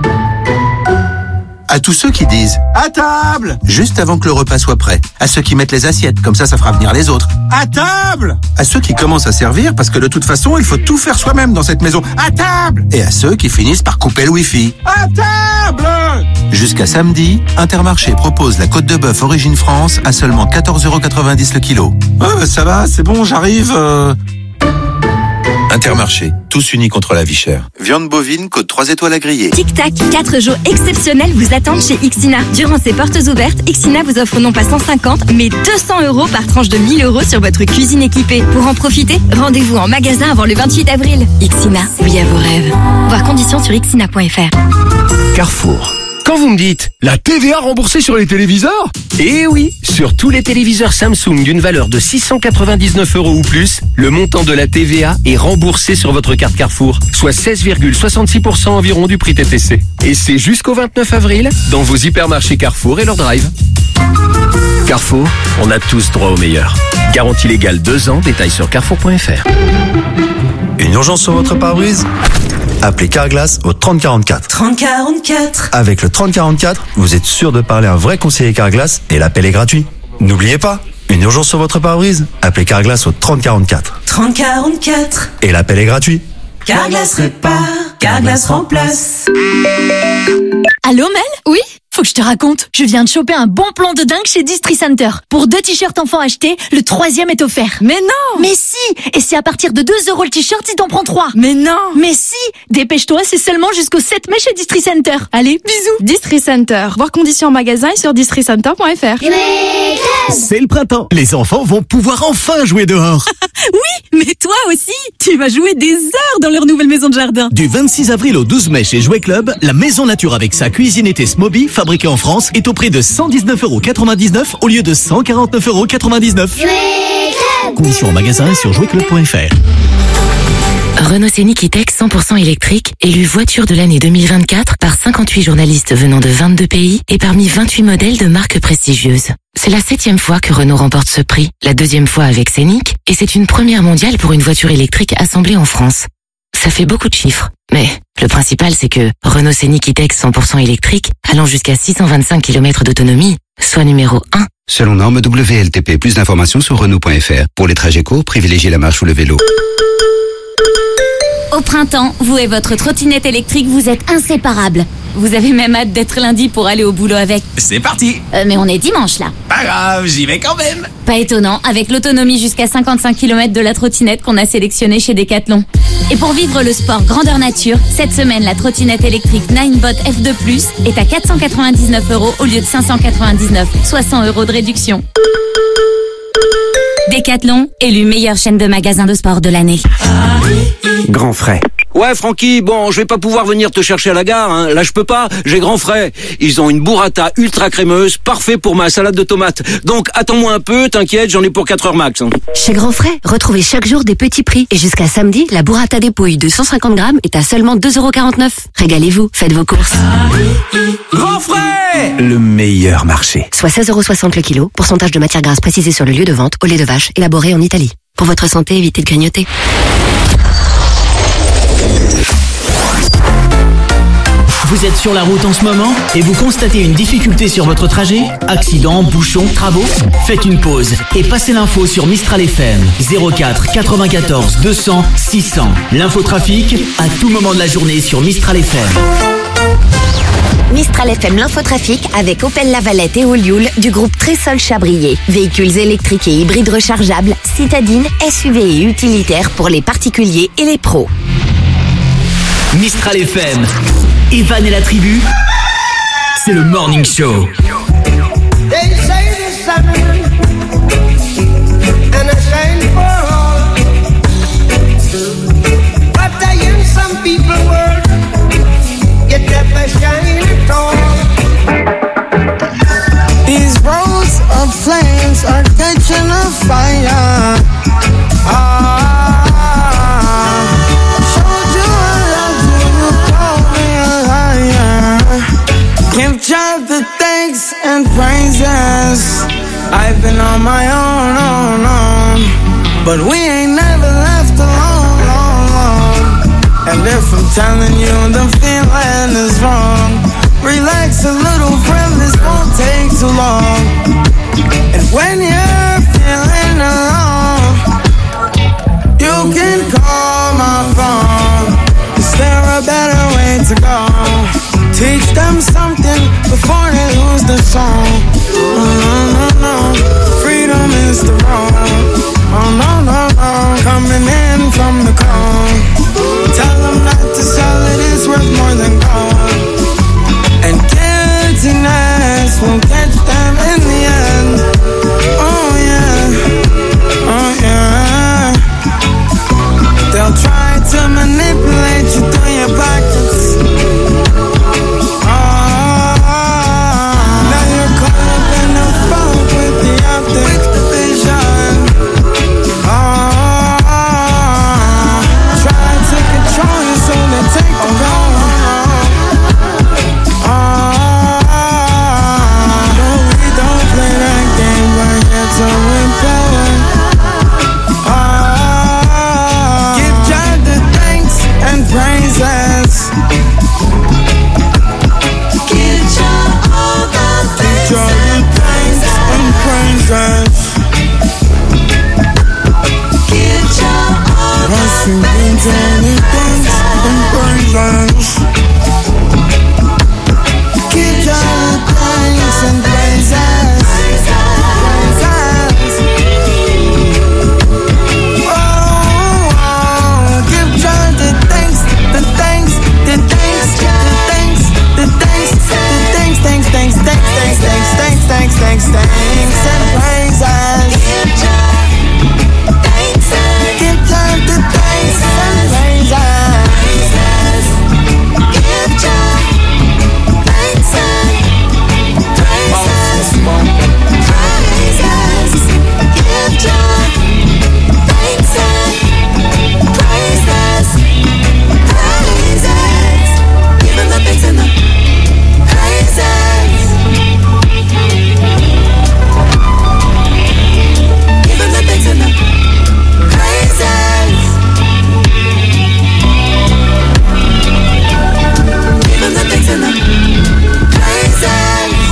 À tous ceux qui disent « À table !» juste avant que le repas soit prêt. À ceux qui mettent les assiettes, comme ça, ça fera venir les autres. « À table !» À ceux qui commencent à servir, parce que de toute façon, il faut tout faire soi-même dans cette maison. « À table !» Et à ceux qui finissent par couper le wifi. « À table !» Jusqu'à samedi, Intermarché propose la côte de bœuf Origine France à seulement quatorze euros quatre-vingt-dix le kilo. « Oh, bah ça va, c'est bon, j'arrive... Euh... » Intermarché, tous unis contre la vie chère. Viande bovine, côte trois étoiles à griller. Tic Tac, quatre jours exceptionnels vous attendent chez Ixina. Durant ces portes ouvertes, Ixina vous offre non pas cent cinquante, mais deux cents euros par tranche de mille euros sur votre cuisine équipée. Pour en profiter, rendez-vous en magasin avant le vingt-huit avril. Ixina, oui à vos rêves. Voir conditions sur ixina point f r. Carrefour. Quand vous me dites la T V A remboursée sur les téléviseurs? Eh oui, sur tous les téléviseurs Samsung d'une valeur de six cent quatre-vingt-dix-neuf euros ou plus, le montant de la T V A est remboursé sur votre carte Carrefour, soit seize virgule soixante-six pour cent environ du prix T T C. Et c'est jusqu'au vingt-neuf avril dans vos hypermarchés Carrefour et leur drive. Carrefour, on a tous droit au meilleur. Garantie légale deux ans, détails sur carrefour point f r. Une urgence sur votre pare-brise? Appelez Carglass au trente quarante-quatre. trente quarante-quatre. Avec le trente quarante-quatre, vous êtes sûr de parler à un vrai conseiller Carglass et l'appel est gratuit. N'oubliez pas, une urgence sur votre pare-brise? Appelez Carglass au trente quarante-quatre. trente quarante-quatre. Et l'appel est gratuit. Carglass répare, Carglass remplace. Allô Mel? Oui? Faut que je te raconte. Je viens de choper un bon plan de dingue chez Distri Center. Pour deux t-shirts enfants achetés, le troisième est offert. Mais non! Mais si! Et c'est à partir de deux euros le t-shirt si t'en prends trois. Mais non! Mais si! Dépêche-toi, c'est seulement jusqu'au sept mai chez Distri Center. Allez, bisous! Distri Center. Voir conditions en magasin et sur distri center point f r. C'est le printemps. Les enfants vont pouvoir enfin jouer dehors. Oui, mais toi aussi, tu vas jouer des heures dans leur nouvelle maison de jardin. Du vingt-six avril au douze mai chez Jouet Club, la maison nature avec sa cuisine été Smoby, fabriquée en France, est au prix de cent dix-neuf euros quatre-vingt-dix-neuf au lieu de cent quarante-neuf euros quatre-vingt-dix-neuf. Conditions en magasin et sur jouet club point f r. Renault Scénic E-Tech cent pour cent électrique, élu voiture de l'année deux mille vingt-quatre par cinquante-huit journalistes venant de vingt-deux pays et parmi vingt-huit modèles de marques prestigieuses. C'est la septième fois que Renault remporte ce prix, la deuxième fois avec Scénic, et c'est une première mondiale pour une voiture électrique assemblée en France. Ça fait beaucoup de chiffres, mais le principal c'est que Renault Scénic E-Tech cent pour cent électrique, allant jusqu'à six cent vingt-cinq kilomètres d'autonomie, soit numéro un. Selon norme W L T P, plus d'informations sur Renault point f r. Pour les trajets courts, privilégiez la marche ou le vélo. Au printemps, vous et votre trottinette électrique, vous êtes inséparables. Vous avez même hâte d'être lundi pour aller au boulot avec. C'est parti. Euh, mais on est dimanche là. Pas grave, j'y vais quand même. Pas étonnant, avec l'autonomie jusqu'à cinquante-cinq kilomètres de la trottinette qu'on a sélectionnée chez Decathlon. Et pour vivre le sport grandeur nature, cette semaine, la trottinette électrique Ninebot F deux plus est à quatre cent quatre-vingt-dix-neuf euros au lieu de cinq cent quatre-vingt-dix-neuf, soit cent euros de réduction. Decathlon, élu meilleure chaîne de magasins de sport de l'année. Grand frais. Ouais, Francky, bon, je vais pas pouvoir venir te chercher à la gare, hein. Là, je peux pas, j'ai grand frais. Ils ont une burrata ultra crémeuse, parfait pour ma salade de tomates. Donc, attends-moi un peu, t'inquiète, j'en ai pour quatre heures max. Hein. Chez Grand Frais, retrouvez chaque jour des petits prix. Et jusqu'à samedi, la burrata dépouille de cent cinquante grammes est à seulement deux euros quarante-neuf. Régalez-vous, faites vos courses. Grand frais! Le meilleur marché. Soit seize euros soixante le kilo, pourcentage de matière grasse précisé sur le lieu de vente, au lait de vache, élaboré en Italie. Pour votre santé, évitez de grignoter. Vous êtes sur la route en ce moment et vous constatez une difficulté sur votre trajet? Accident, bouchon, travaux? Faites une pause et passez l'info sur Mistral F M zéro quatre quatre-vingt-quatorze deux cents six cents. L'infotrafic à tout moment de la journée sur Mistral F M. Mistral F M, l'infotrafic avec Opel Lavalette et Olioul du groupe Trésol Chabrier. Véhicules électriques et hybrides rechargeables, citadines, S U V et utilitaires pour les particuliers et les pros. Mistral F M, Evan et la tribu, c'est le Morning Show. They say the sun and a shine for all. job the thanks and praises. I've been on my own, own, own, but we ain't never left alone, alone, alone. And if I'm telling you the feeling is wrong, relax a little, friend, this won't take too long. And when you're feeling alone, you can call my phone. Is there a better way to go? Teach them something before they lose the song. Oh no, no, no, freedom is the road. Oh no, no, no, coming in from the cold. Tell them not to sell it, it's worth more than gold. And guiltiness will catch them in the end. Oh yeah, oh yeah. They'll try to manipulate you through your pockets. Oh, now you're caught up in the funk with the optic vision. Oh, try to control you so they take the goal. Oh, no, we don't play that game, we're here to repel it. Oh, give God the thanks and praises. Give God all the thanks, give God the thanks and praises. Give God all the thanks and praises. Give God the thanks and praises. Oh, give God the thanks, the thanks, the thanks, the thanks, the thanks, the thanks, thanks, thanks, thanks, thanks, thanks, thanks, thanks, thanks, thanks, and praises. Give God the thanks and praises. Give God thanks and praises. Praises. Give God thanks and praises. Praises. Give him the thanks and the praises. Give him the thanks and the praises. Give him the thanks and the praises.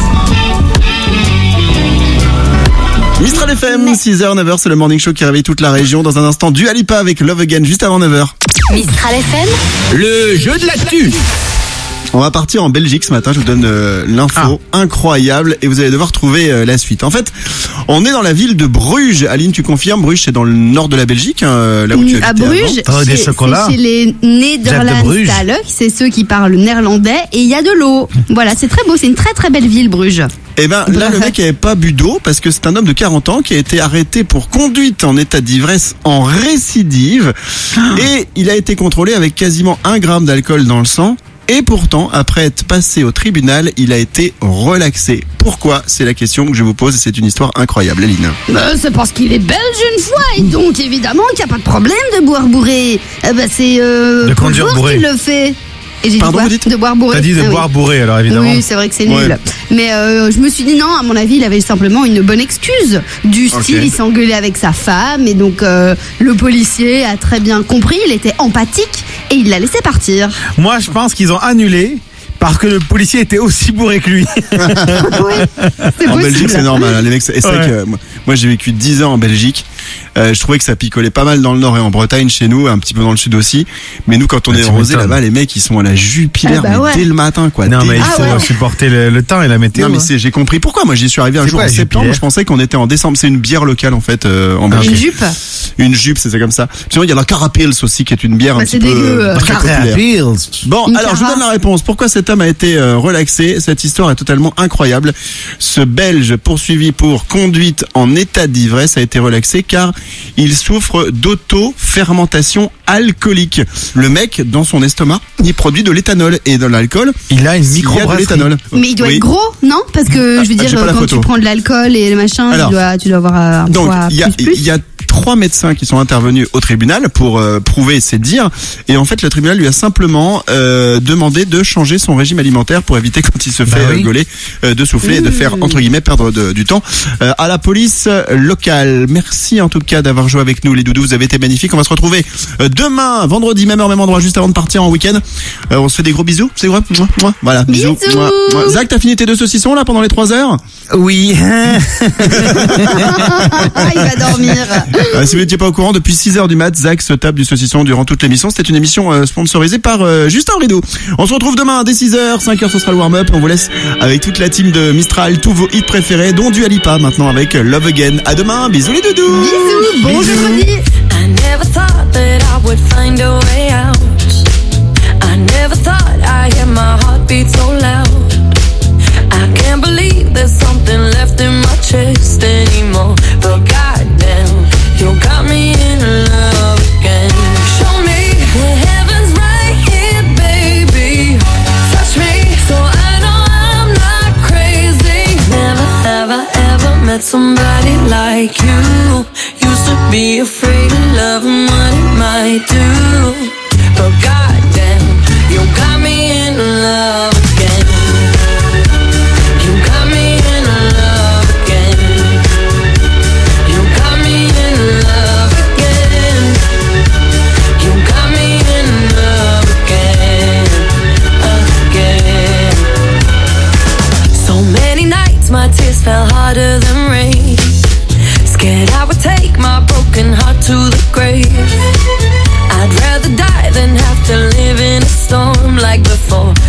Mistral F M, six heures, neuf heures, c'est le morning show qui réveille toute la région. Dans un instant, Dua Lipa avec Love Again, juste avant neuf heures. Mistral F M, le jeu de l'actu. On va partir en Belgique ce matin, je vous donne euh, l'info incroyable et vous allez devoir trouver euh, la suite. En fait, on est dans la ville de Bruges. Aline, tu confirmes, Bruges c'est dans le nord de la Belgique, hein, là où tu habitais à Bruges, avant. c'est chez les Nederlandstaligen, c'est ceux qui parlent néerlandais et il y a de l'eau. Voilà, c'est très beau, c'est une très très belle ville Bruges. Eh ben là le mec avait pas bu d'eau parce que c'est un homme de quarante ans qui a été arrêté pour conduite en état d'ivresse en récidive et il a été contrôlé avec quasiment un gramme d'alcool dans le sang. Et pourtant, après être passé au tribunal, il a été relaxé. Pourquoi ? C'est la question que je vous pose et c'est une histoire incroyable, Aline. Bah, c'est parce qu'il est belge une fois et donc évidemment qu'il n'y a pas de problème de boire bourré. Eh ben, c'est euh, de conduire Paul bourré qui le fait. Et j'ai Pardon, dit vous dites de boire bourré. T'as dit de ah, boire oui. bourré, alors évidemment. Oui, c'est vrai que c'est nul. Ouais. Mais euh, je me suis dit non, à mon avis, il avait simplement une bonne excuse. Du style, Ok. il s'engueulait avec sa femme et donc euh, le policier a très bien compris, il était empathique et il l'a laissé partir. Moi, je pense qu'ils ont annulé parce que le policier était aussi bourré que lui. En Belgique, c'est normal. hein, Les mecs, c'est c'est vrai Ouais. que euh, moi, moi, j'ai vécu dix ans en Belgique. Euh, je trouvais que ça picolait pas mal dans le nord et en Bretagne chez nous, un petit peu dans le sud aussi. Mais nous, quand on Ah, est tu rosé m'étonnes. là-bas, les mecs, ils sont à la jupilaire Ah bah mais ouais. dès le matin, quoi. Non, Dès- mais il Ah faut ouais. supporter le, le temps et la météo. Non, mais hein. c'est, j'ai compris pourquoi. Moi, j'y suis arrivé un C'est jour quoi, en la septembre. jupilaire Je pensais qu'on était en décembre. C'est une bière locale, en fait, euh, en Ah, Belgique. Une jupe. Une jupe, c'est ça comme ça. Sinon, il y a la Carapils aussi, qui est une bière Bah, un petit c'est peu dégueu, euh, euh. très populaire. Bon, Une alors je vous cara. donne la réponse. Pourquoi cet homme a été euh, relaxé ? Cette histoire est totalement incroyable. Ce Belge poursuivi pour conduite en état d'ivresse a été relaxé car il souffre d'auto-fermentation alcoolique. Le mec, dans son estomac, il produit de l'éthanol et de l'alcool. Il a une s'il y a de microbrasserie. l'éthanol. Mais il doit Oui. être gros, non ? Parce que je veux Ah, dire, j'ai pas la quand photo. tu prends de l'alcool et le machin, Alors, tu dois, tu dois avoir un Donc, poids il y a, plus plus. il y a trois médecins qui sont intervenus au tribunal pour euh, prouver ses dires. Et en fait, le tribunal lui a simplement euh, demandé de changer son régime alimentaire pour éviter, quand il se fait Bah oui. rigoler, euh, de souffler et de faire, entre guillemets, perdre de- du temps euh, à la police locale. Merci en tout cas d'avoir joué avec nous, les doudous. Vous avez été magnifiques. On va se retrouver euh, demain, vendredi, même heure, même endroit, juste avant de partir en week-end. Euh, on se fait des gros bisous, c'est vrai? Mouah, mouah. Voilà, bisous. Bisous. Mouah, mouah. Zach, t'as fini tes deux saucissons là pendant les trois heures? Oui. Il va dormir. Euh, si vous n'étiez pas au courant, depuis six heures du mat, Zach se tape du saucisson durant toute l'émission. C'était une émission euh, sponsorisée par euh, Justin Rideau. On se retrouve demain dès six heures, cinq heures ce sera le warm-up. On vous laisse avec toute la team de Mistral, tous vos hits préférés, dont Dua Lipa maintenant avec Love Again. À demain, bisous les doudous. Bisous, bon jeudi. I never thought that I would find a way out. I never thought I'd hear my heartbeat so loud. I can't believe there's something left in my chest anymore. But goddamn, you got me in love again. Show me the heavens right here, baby. Touch me so I know I'm not crazy. Never have I ever met somebody like you. Used to be afraid of love and what it might do. But goddamn, you got me in love again. You got me in love again. You got me in love again. You got me in love again, again. So many nights my tears fell harder than rain. Scared I would take my broken heart to the grave. I'd rather die than have to live in a storm like before.